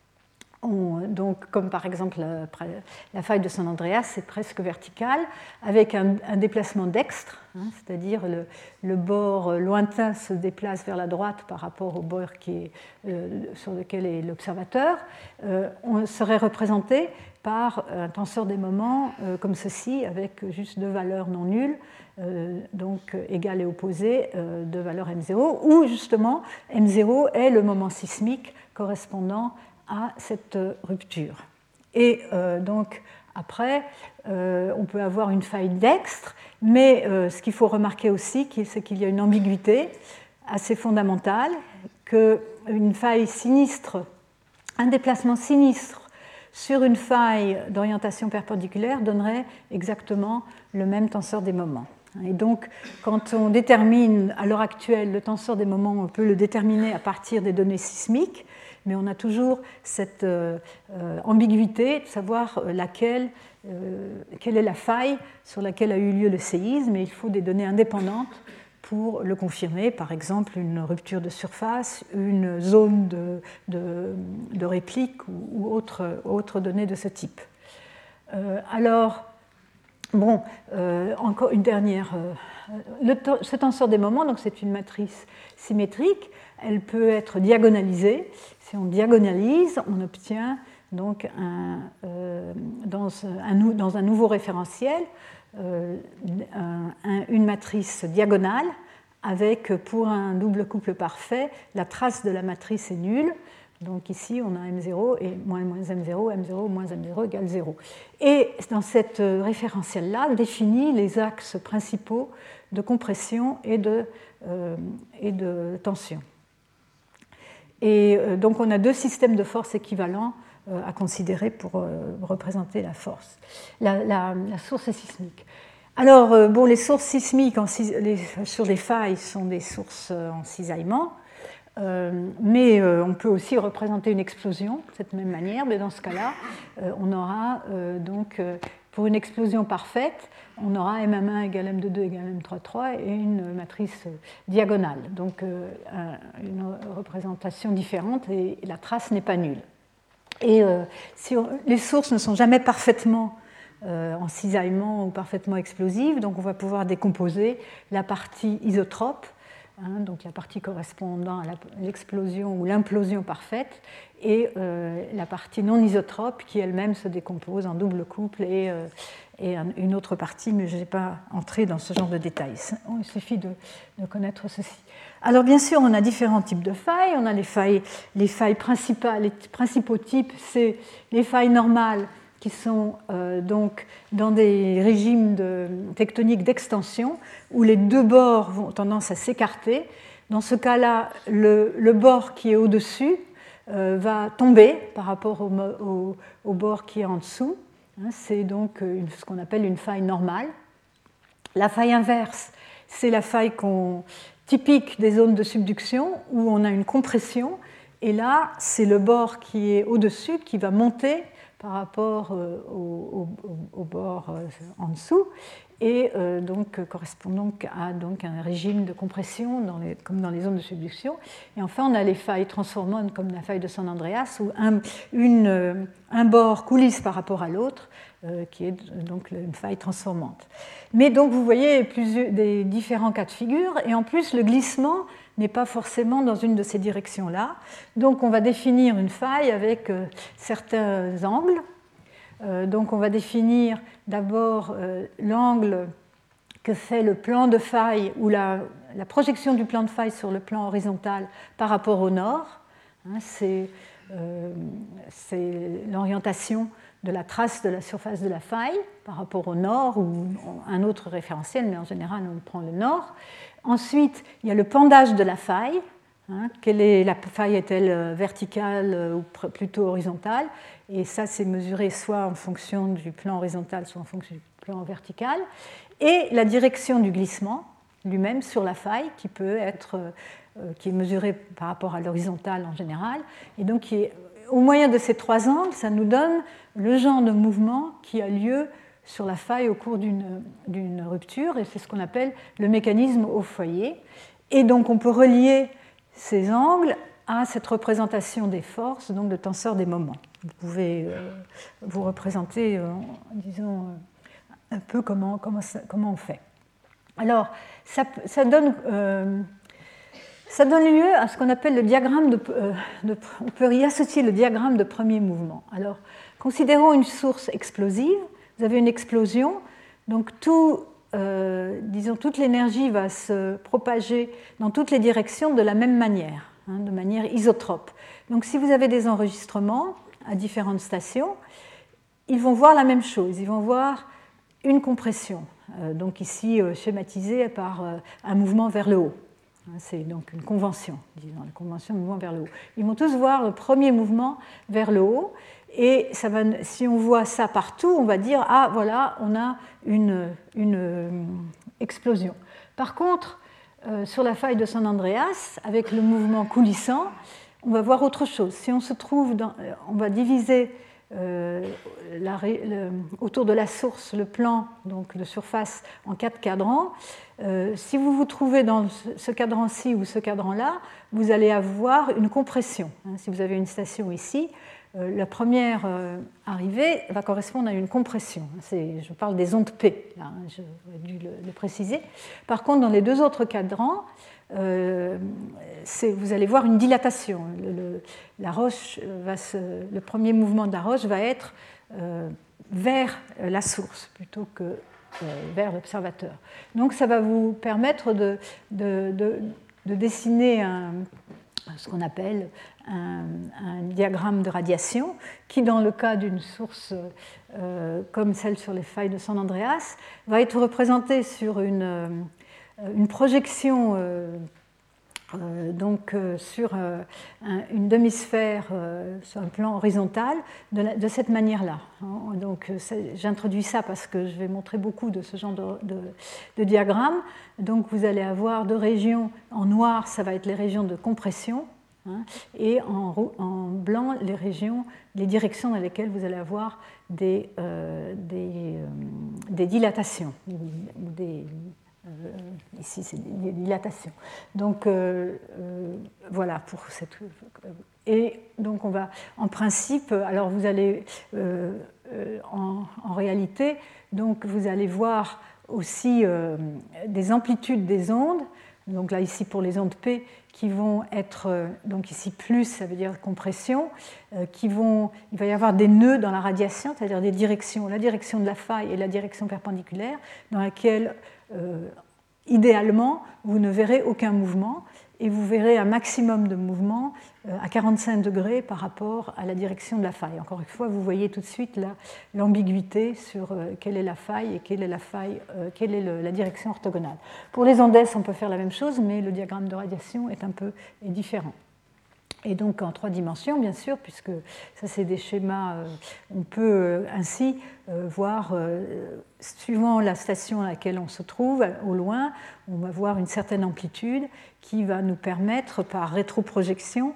Speaker 1: On, donc, comme par exemple la, la faille de San Andreas, c'est presque vertical, avec un, un déplacement dextre, hein, c'est-à-dire le, le bord lointain se déplace vers la droite par rapport au bord qui est, euh, sur lequel est l'observateur. Euh, on serait représenté par un tenseur des moments euh, comme ceci, avec juste deux valeurs non nulles, euh, donc égales et opposées, euh, de valeur M zéro, où justement M zéro est le moment sismique correspondant à cette rupture. Et euh, donc, après, euh, on peut avoir une faille dextre, mais euh, ce qu'il faut remarquer aussi, c'est qu'il y a une ambiguïté assez fondamentale, qu'une faille sinistre, un déplacement sinistre sur une faille d'orientation perpendiculaire donnerait exactement le même tenseur des moments. Et donc, quand on détermine à l'heure actuelle le tenseur des moments, on peut le déterminer à partir des données sismiques, mais on a toujours cette euh, euh, ambiguïté de savoir laquelle, euh, quelle est la faille sur laquelle a eu lieu le séisme, et il faut des données indépendantes pour le confirmer, par exemple une rupture de surface, une zone de, de, de réplique ou, ou autre, autre données de ce type. Euh, alors, bon, euh, encore une dernière... Euh, le, ce tenseur des moments, donc c'est une matrice symétrique, elle peut être diagonalisée. Si on diagonalise, on obtient donc un, euh, dans, un, dans un nouveau référentiel euh, un, une matrice diagonale avec, pour un double couple parfait, la trace de la matrice est nulle. Donc ici, on a M zéro et moins moins M zéro, M zéro moins M zéro égale zéro. Et dans cette référentielle-là, on définit les axes principaux de compression et de, euh, et de tension. Et euh, donc on a deux systèmes de force équivalents euh, à considérer pour euh, représenter la force, la, la, la source sismique. Alors, euh, bon, les sources sismiques en, les, sur les failles sont des sources en cisaillement. Euh, mais euh, on peut aussi représenter une explosion de cette même manière, mais dans ce cas-là, euh, on aura euh, donc, euh, pour une explosion parfaite, on aura M un égale M deux égale M trois trois et une matrice diagonale, donc euh, une représentation différente et la trace n'est pas nulle. Et euh, si on, les sources ne sont jamais parfaitement euh, en cisaillement ou parfaitement explosives, donc on va pouvoir décomposer la partie isotrope, Hein, donc la partie correspondant à l'explosion ou l'implosion parfaite, et euh, la partie non isotrope qui elle-même se décompose en double couple et, euh, et une autre partie, mais je n'ai pas entré dans ce genre de détails. Il suffit de, de connaître ceci. Alors bien sûr, on a différents types de failles. On a les failles, les failles principales, les principaux types, c'est les failles normales qui sont euh, donc dans des régimes de, tectoniques d'extension où les deux bords vont tendance à s'écarter. Dans ce cas-là, le, le bord qui est au-dessus euh, va tomber par rapport au, au, au bord qui est en dessous. Hein, c'est donc une, ce qu'on appelle une faille normale. La faille inverse, c'est la faille qu'on, typique des zones de subduction où on a une compression. Et là, c'est le bord qui est au-dessus qui va monter par rapport au, au, au bord en dessous, et euh, donc correspond donc à donc un régime de compression dans les, comme dans les zones de subduction. Et enfin, on a les failles transformantes comme la faille de San Andreas, où un, une, un bord coulisse par rapport à l'autre, euh, qui est donc une faille transformante. Mais donc vous voyez plusieurs, des différents cas de figure, et en plus le glissement n'est pas forcément dans une de ces directions-là. Donc on va définir une faille avec euh, certains angles. Euh, donc on va définir d'abord euh, l'angle que fait le plan de faille ou la, la projection du plan de faille sur le plan horizontal par rapport au nord. Hein, c'est, euh, c'est l'orientation de la trace de la surface de la faille par rapport au nord ou un autre référentiel, mais en général on prend le nord. Ensuite, il y a le pendage de la faille. Hein, quelle est, la faille est-elle verticale ou plutôt horizontale? Et ça, c'est mesuré soit en fonction du plan horizontal, soit en fonction du plan vertical. Et la direction du glissement lui-même sur la faille, qui peut être, euh, qui est mesurée par rapport à l'horizontale en général. Et donc, qui est, au moyen de ces trois angles, ça nous donne le genre de mouvement qui a lieu sur la faille au cours d'une, d'une rupture, et c'est ce qu'on appelle le mécanisme au foyer. Et donc on peut relier ces angles à cette représentation des forces, donc le tenseur des moments. Vous pouvez euh, vous représenter, euh, disons, un peu comment, comment, ça, comment on fait. Alors, ça, ça, donne, euh, ça donne lieu à ce qu'on appelle le diagramme de, euh, de... On peut y associer le diagramme de premier mouvement. Alors, considérons une source explosive. Vous avez une explosion, donc tout, euh, disons, toute l'énergie va se propager dans toutes les directions de la même manière, hein, de manière isotrope. Donc si vous avez des enregistrements à différentes stations, ils vont voir la même chose, ils vont voir une compression, euh, donc ici euh, schématisée par euh, un mouvement vers le haut. C'est donc une convention, disons, la convention de mouvement vers le haut. Ils vont tous voir le premier mouvement vers le haut, et ça va, si on voit ça partout, on va dire « Ah, voilà, on a une, une euh, explosion ». Par contre, euh, sur la faille de San Andreas, avec le mouvement coulissant, on va voir autre chose. Si on se trouve dans, on va diviser euh, la, le, autour de la source le plan donc, de surface en quatre cadrans. Euh, si vous vous trouvez dans ce cadran-ci ou ce cadran-là, vous allez avoir une compression. Hein, si vous avez une station ici, euh, la première euh, arrivée va correspondre à une compression. C'est, je parle des ondes P, là, hein, j'aurais dû le, le préciser. Par contre, dans les deux autres cadrans, euh, c'est, vous allez voir une dilatation. Le, le, la roche va se, le premier mouvement de la roche va être euh, vers la source plutôt que vers l'observateur. Donc ça va vous permettre de, de, de, de dessiner un, ce qu'on appelle un, un diagramme de radiation, qui dans le cas d'une source euh, comme celle sur les failles de San Andreas, va être représenté sur une, euh, une projection euh, euh, donc, euh, sur euh, un, une demi-sphère euh, sur un plan horizontal de, la, de cette manière-là. Donc, j'introduis ça parce que je vais montrer beaucoup de ce genre de, de, de diagrammes. Donc vous allez avoir deux régions, en noir ça va être les régions de compression, hein, et en, en blanc les régions, les directions dans lesquelles vous allez avoir des, euh, des, euh, des dilatations, ou des, euh, ici c'est des dilatations. Donc euh, euh, voilà pour cette... Et donc on va, en principe, alors vous allez, euh, euh, en, en réalité, donc vous allez voir aussi euh, des amplitudes des ondes, donc là ici pour les ondes P, qui vont être, euh, donc ici plus, ça veut dire compression, euh, qui vont, il va y avoir des nœuds dans la radiation, c'est-à-dire des directions, la direction de la faille et la direction perpendiculaire, dans laquelle, euh, idéalement, vous ne verrez aucun mouvement, et vous verrez un maximum de mouvement à quarante-cinq degrés par rapport à la direction de la faille. Encore une fois, vous voyez tout de suite l'ambiguïté sur quelle est la faille et quelle est la, faille, quelle est le, la direction orthogonale. Pour les ondes S, on peut faire la même chose, mais le diagramme de radiation est un peu est différent. Et donc en trois dimensions, bien sûr, puisque ça c'est des schémas, on peut ainsi voir, suivant la station à laquelle on se trouve, au loin, on va voir une certaine amplitude qui va nous permettre, par rétroprojection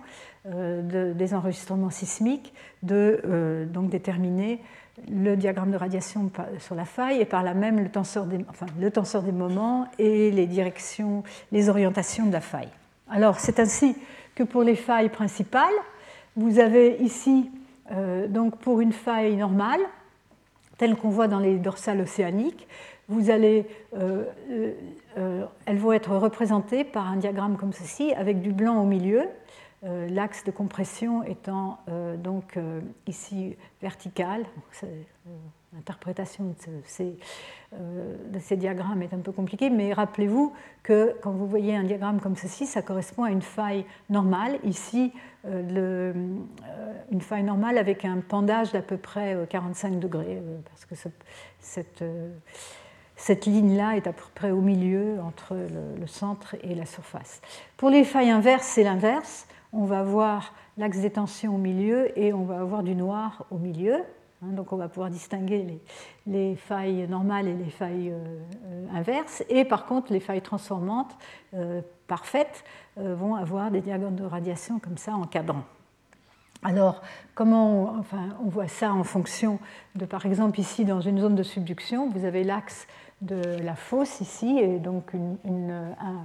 Speaker 1: de, des enregistrements sismiques, de euh, donc déterminer le diagramme de radiation sur la faille et par là même le tenseur des, enfin, le tenseur des moments et les directions, les orientations de la faille. Alors c'est ainsi que pour les failles principales, vous avez ici, euh, donc pour une faille normale, telle qu'on voit dans les dorsales océaniques, vous allez, euh, euh, elles vont être représentées par un diagramme comme ceci, avec du blanc au milieu, euh, l'axe de compression étant euh, donc euh, ici vertical. L'interprétation de ces, euh, de ces diagrammes est un peu compliquée, mais rappelez-vous que quand vous voyez un diagramme comme ceci, ça correspond à une faille normale. Ici, euh, le, euh, une faille normale avec un pendage d'à peu près quarante-cinq degrés, euh, parce que ce, cette, euh, cette ligne-là est à peu près au milieu entre le, le centre et la surface. Pour les failles inverses, c'est l'inverse. On va avoir l'axe des tensions au milieu et on va avoir du noir au milieu. Donc on va pouvoir distinguer les, les failles normales et les failles euh, inverses. Et par contre, les failles transformantes euh, parfaites euh, vont avoir des diagrammes de radiation comme ça en cadran. Alors, comment on, enfin, on voit ça en fonction de, par exemple, ici dans une zone de subduction, vous avez l'axe de la fosse ici, et donc une, une, un,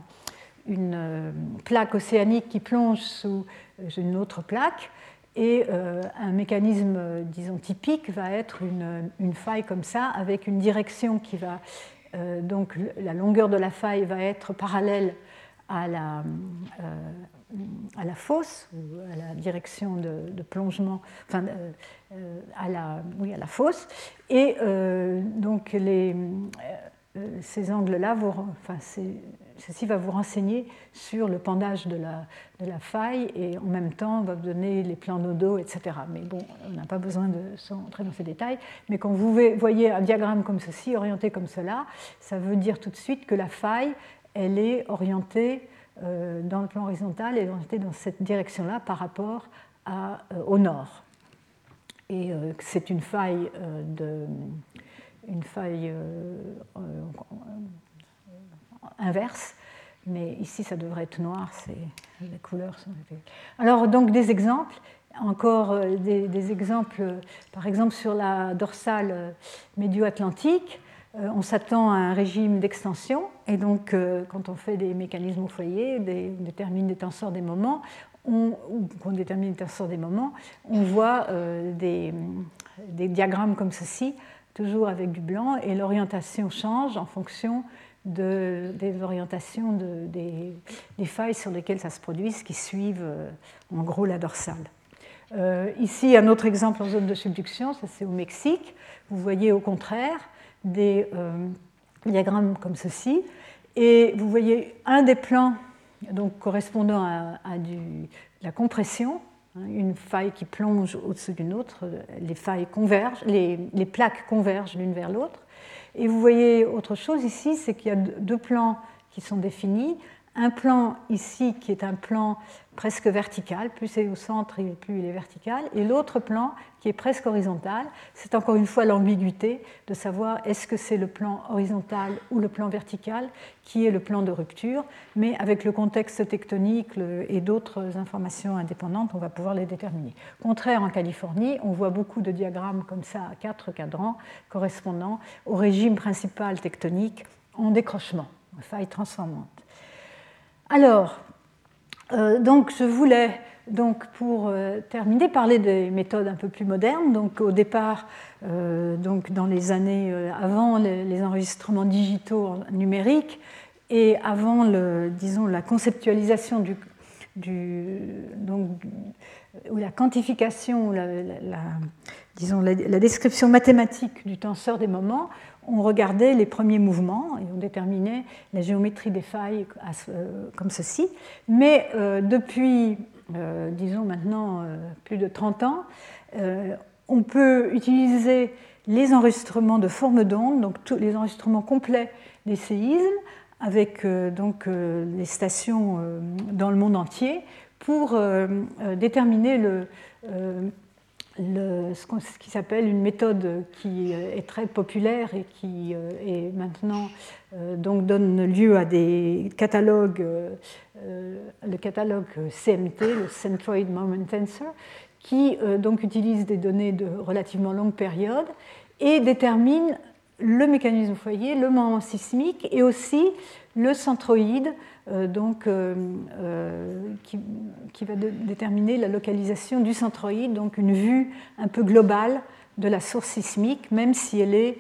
Speaker 1: une plaque océanique qui plonge sous une autre plaque. Et euh, un mécanisme, disons, typique va être une, une faille comme ça, avec une direction qui va... Euh, donc la longueur de la faille va être parallèle à la, euh, à la fosse, ou à la direction de, de plongement, enfin, euh, à, la, oui, à la fosse. Et euh, donc les, euh, ces angles-là, enfin, ceci va vous renseigner sur le pendage de la, de la faille et en même temps va vous donner les plans nodaux, et cetera. Mais bon, on n'a pas besoin de s'entrer dans ces détails. Mais quand vous voyez un diagramme comme ceci, orienté comme cela, ça veut dire tout de suite que la faille, elle est orientée euh, dans le plan horizontal, elle est orientée dans cette direction-là par rapport à, euh, au nord. Et euh, c'est une faille euh, de... une faille euh, euh, inverse, mais ici ça devrait être noir, les couleurs sont... Alors donc des exemples, encore des, des exemples, par exemple sur la dorsale médio-atlantique, euh, on s'attend à un régime d'extension, et donc euh, quand on fait des mécanismes au foyer, des, on détermine des tenseurs des moments, on, ou qu'on détermine des tenseurs des moments, on voit euh, des, des diagrammes comme ceci, toujours avec du blanc, et l'orientation change en fonction de, des orientations de, des, des failles sur lesquelles ça se produit, qui suivent euh, en gros la dorsale. Euh, ici, un autre exemple en zone de subduction, ça c'est au Mexique. Vous voyez au contraire des euh, diagrammes comme ceci, et vous voyez un des plans donc correspondant à, à du, la compression, hein, une faille qui plonge au-dessus d'une autre, les failles convergent, les, les plaques convergent l'une vers l'autre. Et vous voyez autre chose ici, c'est qu'il y a deux plans qui sont définis. Un plan ici qui est un plan presque vertical, plus c'est au centre et plus il est vertical, et l'autre plan qui est presque horizontal. C'est encore une fois l'ambiguïté de savoir est-ce que c'est le plan horizontal ou le plan vertical qui est le plan de rupture, mais avec le contexte tectonique et d'autres informations indépendantes, on va pouvoir les déterminer. Contraire en Californie, on voit beaucoup de diagrammes comme ça à quatre cadrans correspondant au régime principal tectonique en décrochement, en faille transformante. Alors, euh, donc je voulais, donc, pour euh, terminer, parler des méthodes un peu plus modernes. Donc, au départ, euh, donc, dans les années euh, avant les, les enregistrements digitaux numériques et avant le, disons, la conceptualisation du, du, donc, ou la quantification, la, la, la, disons, la, la description mathématique du tenseur des moments, on regardait les premiers mouvements et on déterminait la géométrie des failles comme ceci. Mais euh, depuis, euh, disons maintenant, euh, plus de trente ans, euh, on peut utiliser les enregistrements de formes d'ondes, donc tous les enregistrements complets des séismes, avec euh, donc, euh, les stations euh, dans le monde entier, pour euh, euh, déterminer le... Euh, Le, ce qui s'appelle une méthode qui est très populaire et qui est maintenant euh, donc donne lieu à des catalogues, euh, le catalogue C M T, le Centroid Moment Tensor, qui euh, donc utilise des données de relativement longue période et détermine le mécanisme foyer, le moment sismique et aussi le centroïde, euh, donc, euh, euh, qui, qui va de, déterminer la localisation du centroïde, donc une vue un peu globale de la source sismique, même si elle est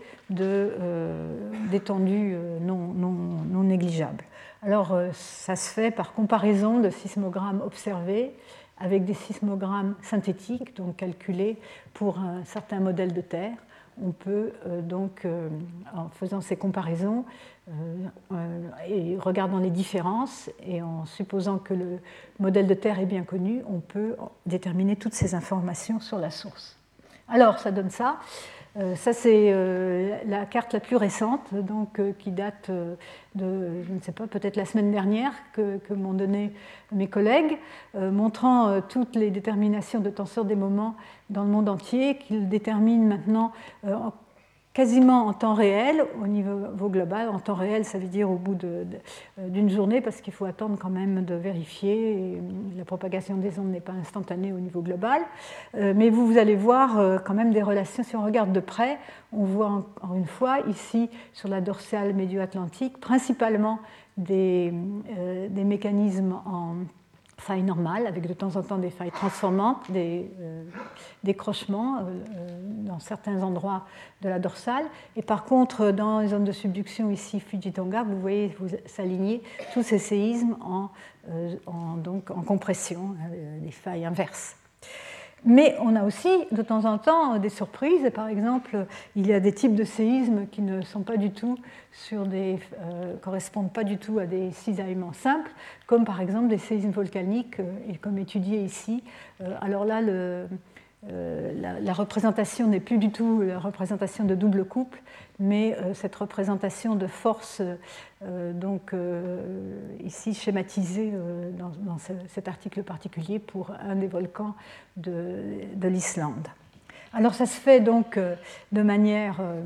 Speaker 1: d'étendue euh, non, non, non négligeable. Alors, euh, ça se fait par comparaison de sismogrammes observés avec des sismogrammes synthétiques, donc calculés pour un certain modèle de terre. On peut euh, donc, euh, en faisant ces comparaisons euh, euh, et regardant les différences et en supposant que le modèle de terre est bien connu, on peut déterminer toutes ces informations sur la source. Alors, ça donne ça. Euh, ça, c'est euh, la carte la plus récente, donc, euh, qui date euh, de, je ne sais pas, peut-être la semaine dernière, que, que m'ont donné mes collègues, euh, montrant euh, toutes les déterminations de tenseurs des moments dans le monde entier, qu'ils déterminent maintenant euh, en, quasiment en temps réel, au niveau global. En temps réel, ça veut dire au bout de, de, d'une journée, parce qu'il faut attendre quand même de vérifier, et la propagation des ondes n'est pas instantanée au niveau global. Euh, mais vous, vous allez voir euh, quand même des relations, si on regarde de près, on voit encore une fois ici, sur la dorsale médio-atlantique, principalement des, euh, des mécanismes en failles normales, avec de temps en temps des failles transformantes, des euh, décrochements euh, dans certains endroits de la dorsale. Et par contre, dans les zones de subduction ici, Fuji-Tonga, vous voyez vous s'aligner tous ces séismes en, euh, en, donc, en compression, euh, des failles inverses. Mais on a aussi de temps en temps des surprises. Par exemple, il y a des types de séismes qui ne sont pas du tout sur des, euh, correspondent pas du tout à des cisaillements simples, comme par exemple des séismes volcaniques, euh, et comme étudié ici. Euh, alors là, le, euh, la, la représentation n'est plus du tout la représentation de double couple, mais euh, cette représentation de force, euh, donc euh, ici schématisée euh, dans, dans ce, cet article particulier pour un des volcans de, de l'Islande. Alors ça se fait donc euh, de manière euh,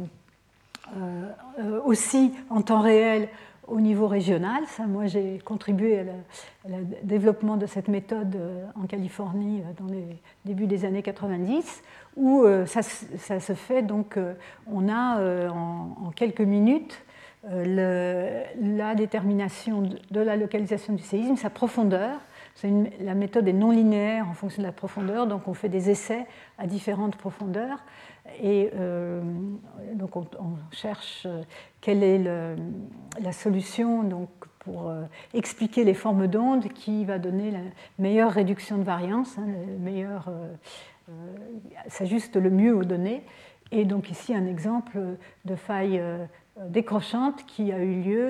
Speaker 1: euh, aussi en temps réel au niveau régional. Ça, moi, j'ai contribué au développement de cette méthode en Californie dans les débuts des années quatre-vingt-dix, où euh, ça, ça se fait, donc, euh, on a euh, en, en quelques minutes euh, le, la détermination de, de la localisation du séisme, sa profondeur. Une, la méthode est non linéaire en fonction de la profondeur, donc on fait des essais à différentes profondeurs. Et euh, donc on, on cherche quelle est le, la solution donc, pour euh, expliquer les formes d'ondes qui va donner la meilleure réduction de variance, hein, le meilleur, euh, euh, s'ajuste le mieux aux données. Et donc ici un exemple de faille euh, décrochante qui a eu lieu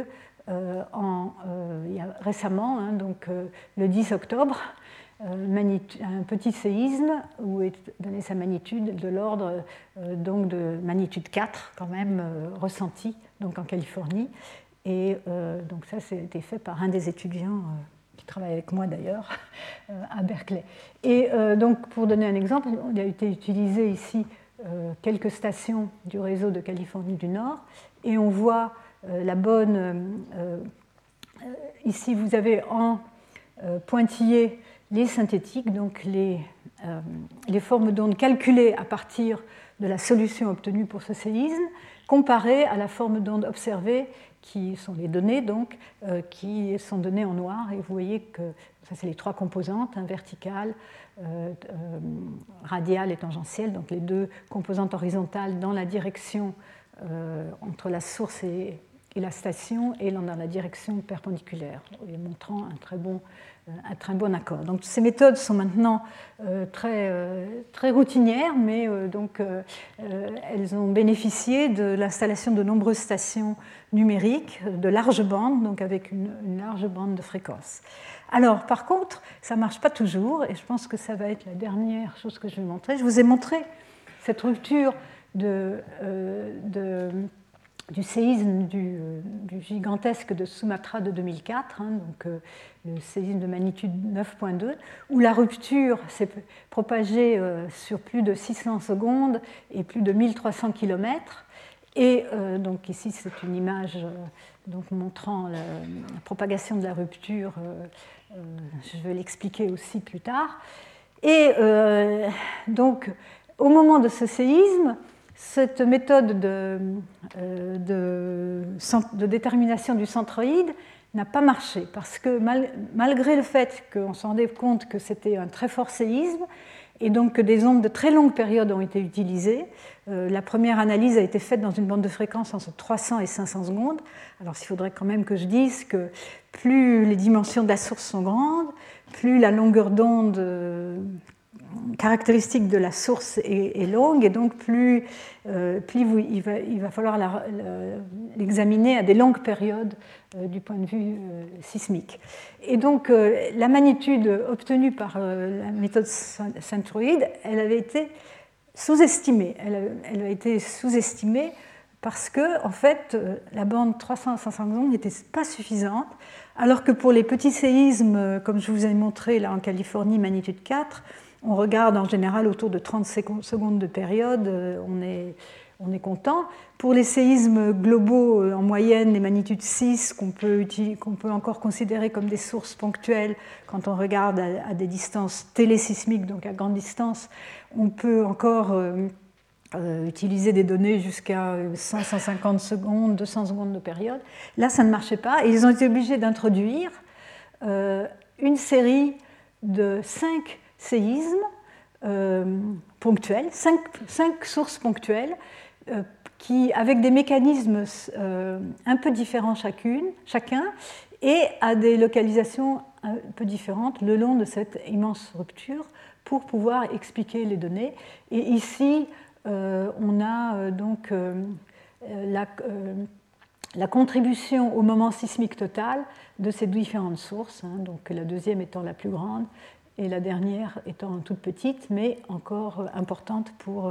Speaker 1: euh, en, euh, il y a récemment, hein, donc, euh, le dix octobre, euh, un petit séisme où est donnée sa magnitude de l'ordre euh, donc de magnitude quatre, quand même, euh, ressenti donc, en Californie. Et euh, donc ça, ça a été fait par un des étudiants euh, qui travaille avec moi d'ailleurs, euh, à Berkeley. Et euh, donc, pour donner un exemple, il a été utilisé ici euh, quelques stations du réseau de Californie du Nord, et on voit euh, la bonne... Euh, euh, ici, vous avez en euh, pointillé les synthétiques, donc les, euh, les formes d'ondes calculées à partir de la solution obtenue pour ce séisme, comparées à la forme d'onde observée, qui sont les données, donc, euh, qui sont données en noir. Et vous voyez que ça, c'est les trois composantes, hein, verticale, euh, euh, radiale et tangentielle, donc les deux composantes horizontales dans la direction euh, entre la source et, et la station, et dans la direction perpendiculaire, montrant un très bon, un très bon accord. Donc ces méthodes sont maintenant euh, très, euh, très routinières, mais euh, donc, euh, elles ont bénéficié de l'installation de nombreuses stations numériques de large bande, donc avec une, une large bande de fréquence. Alors, par contre, ça ne marche pas toujours, et je pense que ça va être la dernière chose que je vais montrer. Je vous ai montré cette rupture de, euh, de du séisme du, du gigantesque de Sumatra de deux mille quatre, hein, donc euh, le séisme de magnitude neuf virgule deux, où la rupture s'est propagée euh, sur plus de six cents secondes et plus de mille trois cents kilomètres. Et euh, donc ici, c'est une image euh, donc, montrant la, la propagation de la rupture. Euh, euh, je vais l'expliquer aussi plus tard. Et euh, donc, au moment de ce séisme, cette méthode de, de, de détermination du centroïde n'a pas marché, parce que mal, malgré le fait qu'on se rendait compte que c'était un très fort séisme, et donc que des ondes de très longue période ont été utilisées, euh, la première analyse a été faite dans une bande de fréquence entre trois cents et cinq cents secondes. Alors il faudrait quand même que je dise que plus les dimensions de la source sont grandes, plus la longueur d'onde euh, caractéristique de la source est, est longue, et donc plus, euh, plus vous, il, va, il va falloir la, la, l'examiner à des longues périodes euh, du point de vue euh, sismique. Et donc euh, la magnitude obtenue par euh, la méthode centroïde, elle avait été sous-estimée. Elle a, elle a été sous-estimée parce que, en fait, la bande trois cents à cinq cents secondes n'était pas suffisante, alors que pour les petits séismes, comme je vous ai montré là en Californie, magnitude quatre, on regarde en général autour de trente secondes de période, on est, on est content. Pour les séismes globaux en moyenne, les magnitudes six, qu'on peut, qu'on peut encore considérer comme des sources ponctuelles quand on regarde à, à des distances télésismiques, donc à grande distance, on peut encore euh, euh, utiliser des données jusqu'à cent à cent cinquante secondes, deux cents secondes de période. Là, ça ne marchait pas, et ils ont été obligés d'introduire euh, une série de cinq séismes euh, ponctuels, cinq, cinq sources ponctuelles, euh, qui, avec des mécanismes euh, un peu différents chacune, chacun, et à des localisations un peu différentes le long de cette immense rupture pour pouvoir expliquer les données. Et ici, euh, on a euh, donc euh, la, euh, la contribution au moment sismique total de ces différentes sources, hein, donc la deuxième étant la plus grande, et la dernière étant toute petite, mais encore importante pour...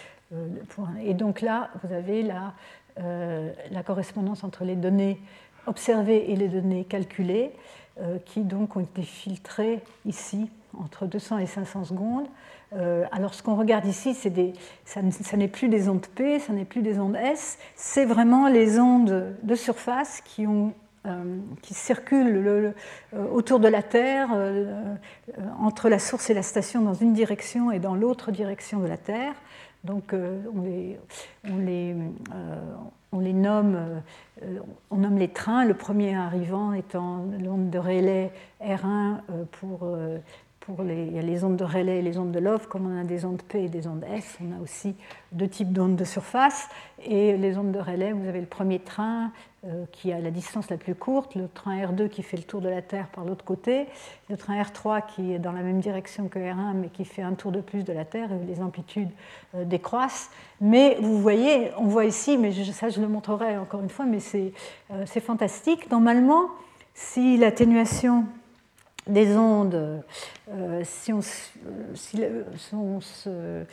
Speaker 1: pour et donc là, vous avez la, euh, la correspondance entre les données observées et les données calculées, euh, qui donc ont été filtrées ici, entre deux cents et cinq cents secondes. Euh, alors ce qu'on regarde ici, c'est des, ça, ça n'est plus des ondes P, ça n'est plus des ondes S, c'est vraiment les ondes de surface qui ont Euh, qui circulent le, le, euh, autour de la Terre, euh, euh, entre la source et la station dans une direction et dans l'autre direction de la Terre. Donc euh, on, les, on, les, euh, on les nomme, euh, on nomme les trains, le premier arrivant étant l'onde de Rayleigh R un euh, pour, euh, pour les, il y a les ondes de Rayleigh et les ondes de Love, comme on a des ondes P et des ondes S, on a aussi deux types d'ondes de surface. Et les ondes de Rayleigh, vous avez le premier train euh, qui a la distance la plus courte, le train R deux qui fait le tour de la Terre par l'autre côté, le train R trois qui est dans la même direction que R un, mais qui fait un tour de plus de la Terre, et les amplitudes euh, décroissent. Mais vous voyez, on voit ici, mais je, ça je le montrerai encore une fois, mais c'est euh, c'est fantastique. Normalement, si l'atténuation des ondes, euh, si on, si on se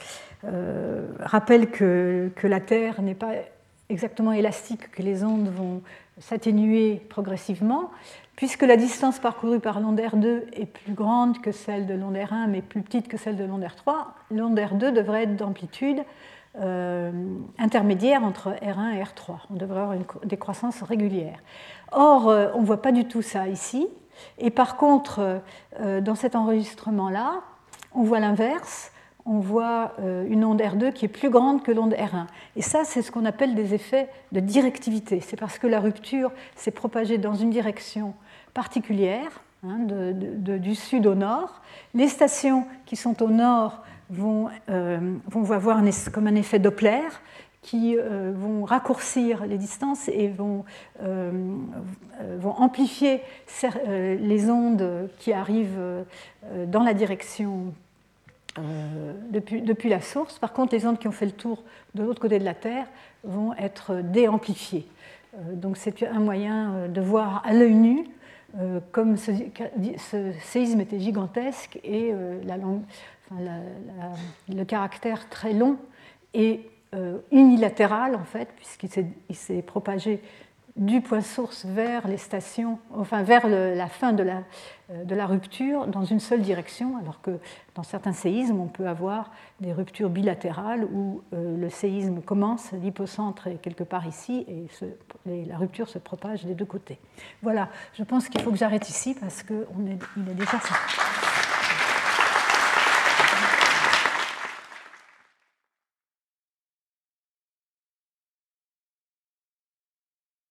Speaker 1: euh, rappelle que, que la Terre n'est pas exactement élastique, que les ondes vont s'atténuer progressivement, puisque la distance parcourue par l'onde R deux est plus grande que celle de l'onde R un, mais plus petite que celle de l'onde R trois, l'onde R deux devrait être d'amplitude euh, intermédiaire entre R un et R trois. On devrait avoir une décroissance régulière. Or, euh, on ne voit pas du tout ça ici. Et par contre, euh, dans cet enregistrement-là, on voit l'inverse, on voit euh, une onde R deux qui est plus grande que l'onde R un. Et ça, c'est ce qu'on appelle des effets de directivité. C'est parce que la rupture s'est propagée dans une direction particulière, hein, de, de, de, du sud au nord. Les stations qui sont au nord vont, euh, vont avoir un, comme un effet Doppler, qui euh, vont raccourcir les distances et vont, euh, vont amplifier euh, les ondes qui arrivent euh, dans la direction euh, depuis, depuis la source. Par contre, les ondes qui ont fait le tour de l'autre côté de la Terre vont être déamplifiées. Euh, donc c'est un moyen de voir à l'œil nu euh, comme ce, ce séisme était gigantesque et euh, la langue, enfin, la, la, le caractère très long et Euh, unilatéral en fait, puisqu'il s'est, il s'est propagé du point source vers les stations, enfin vers le, la fin de la, euh, de la rupture dans une seule direction, alors que dans certains séismes, on peut avoir des ruptures bilatérales où euh, le séisme commence, l'hypocentre est quelque part ici, et se, et la rupture se propage des deux côtés. Voilà, je pense qu'il faut que j'arrête ici parce qu'il est, il est déjà ça.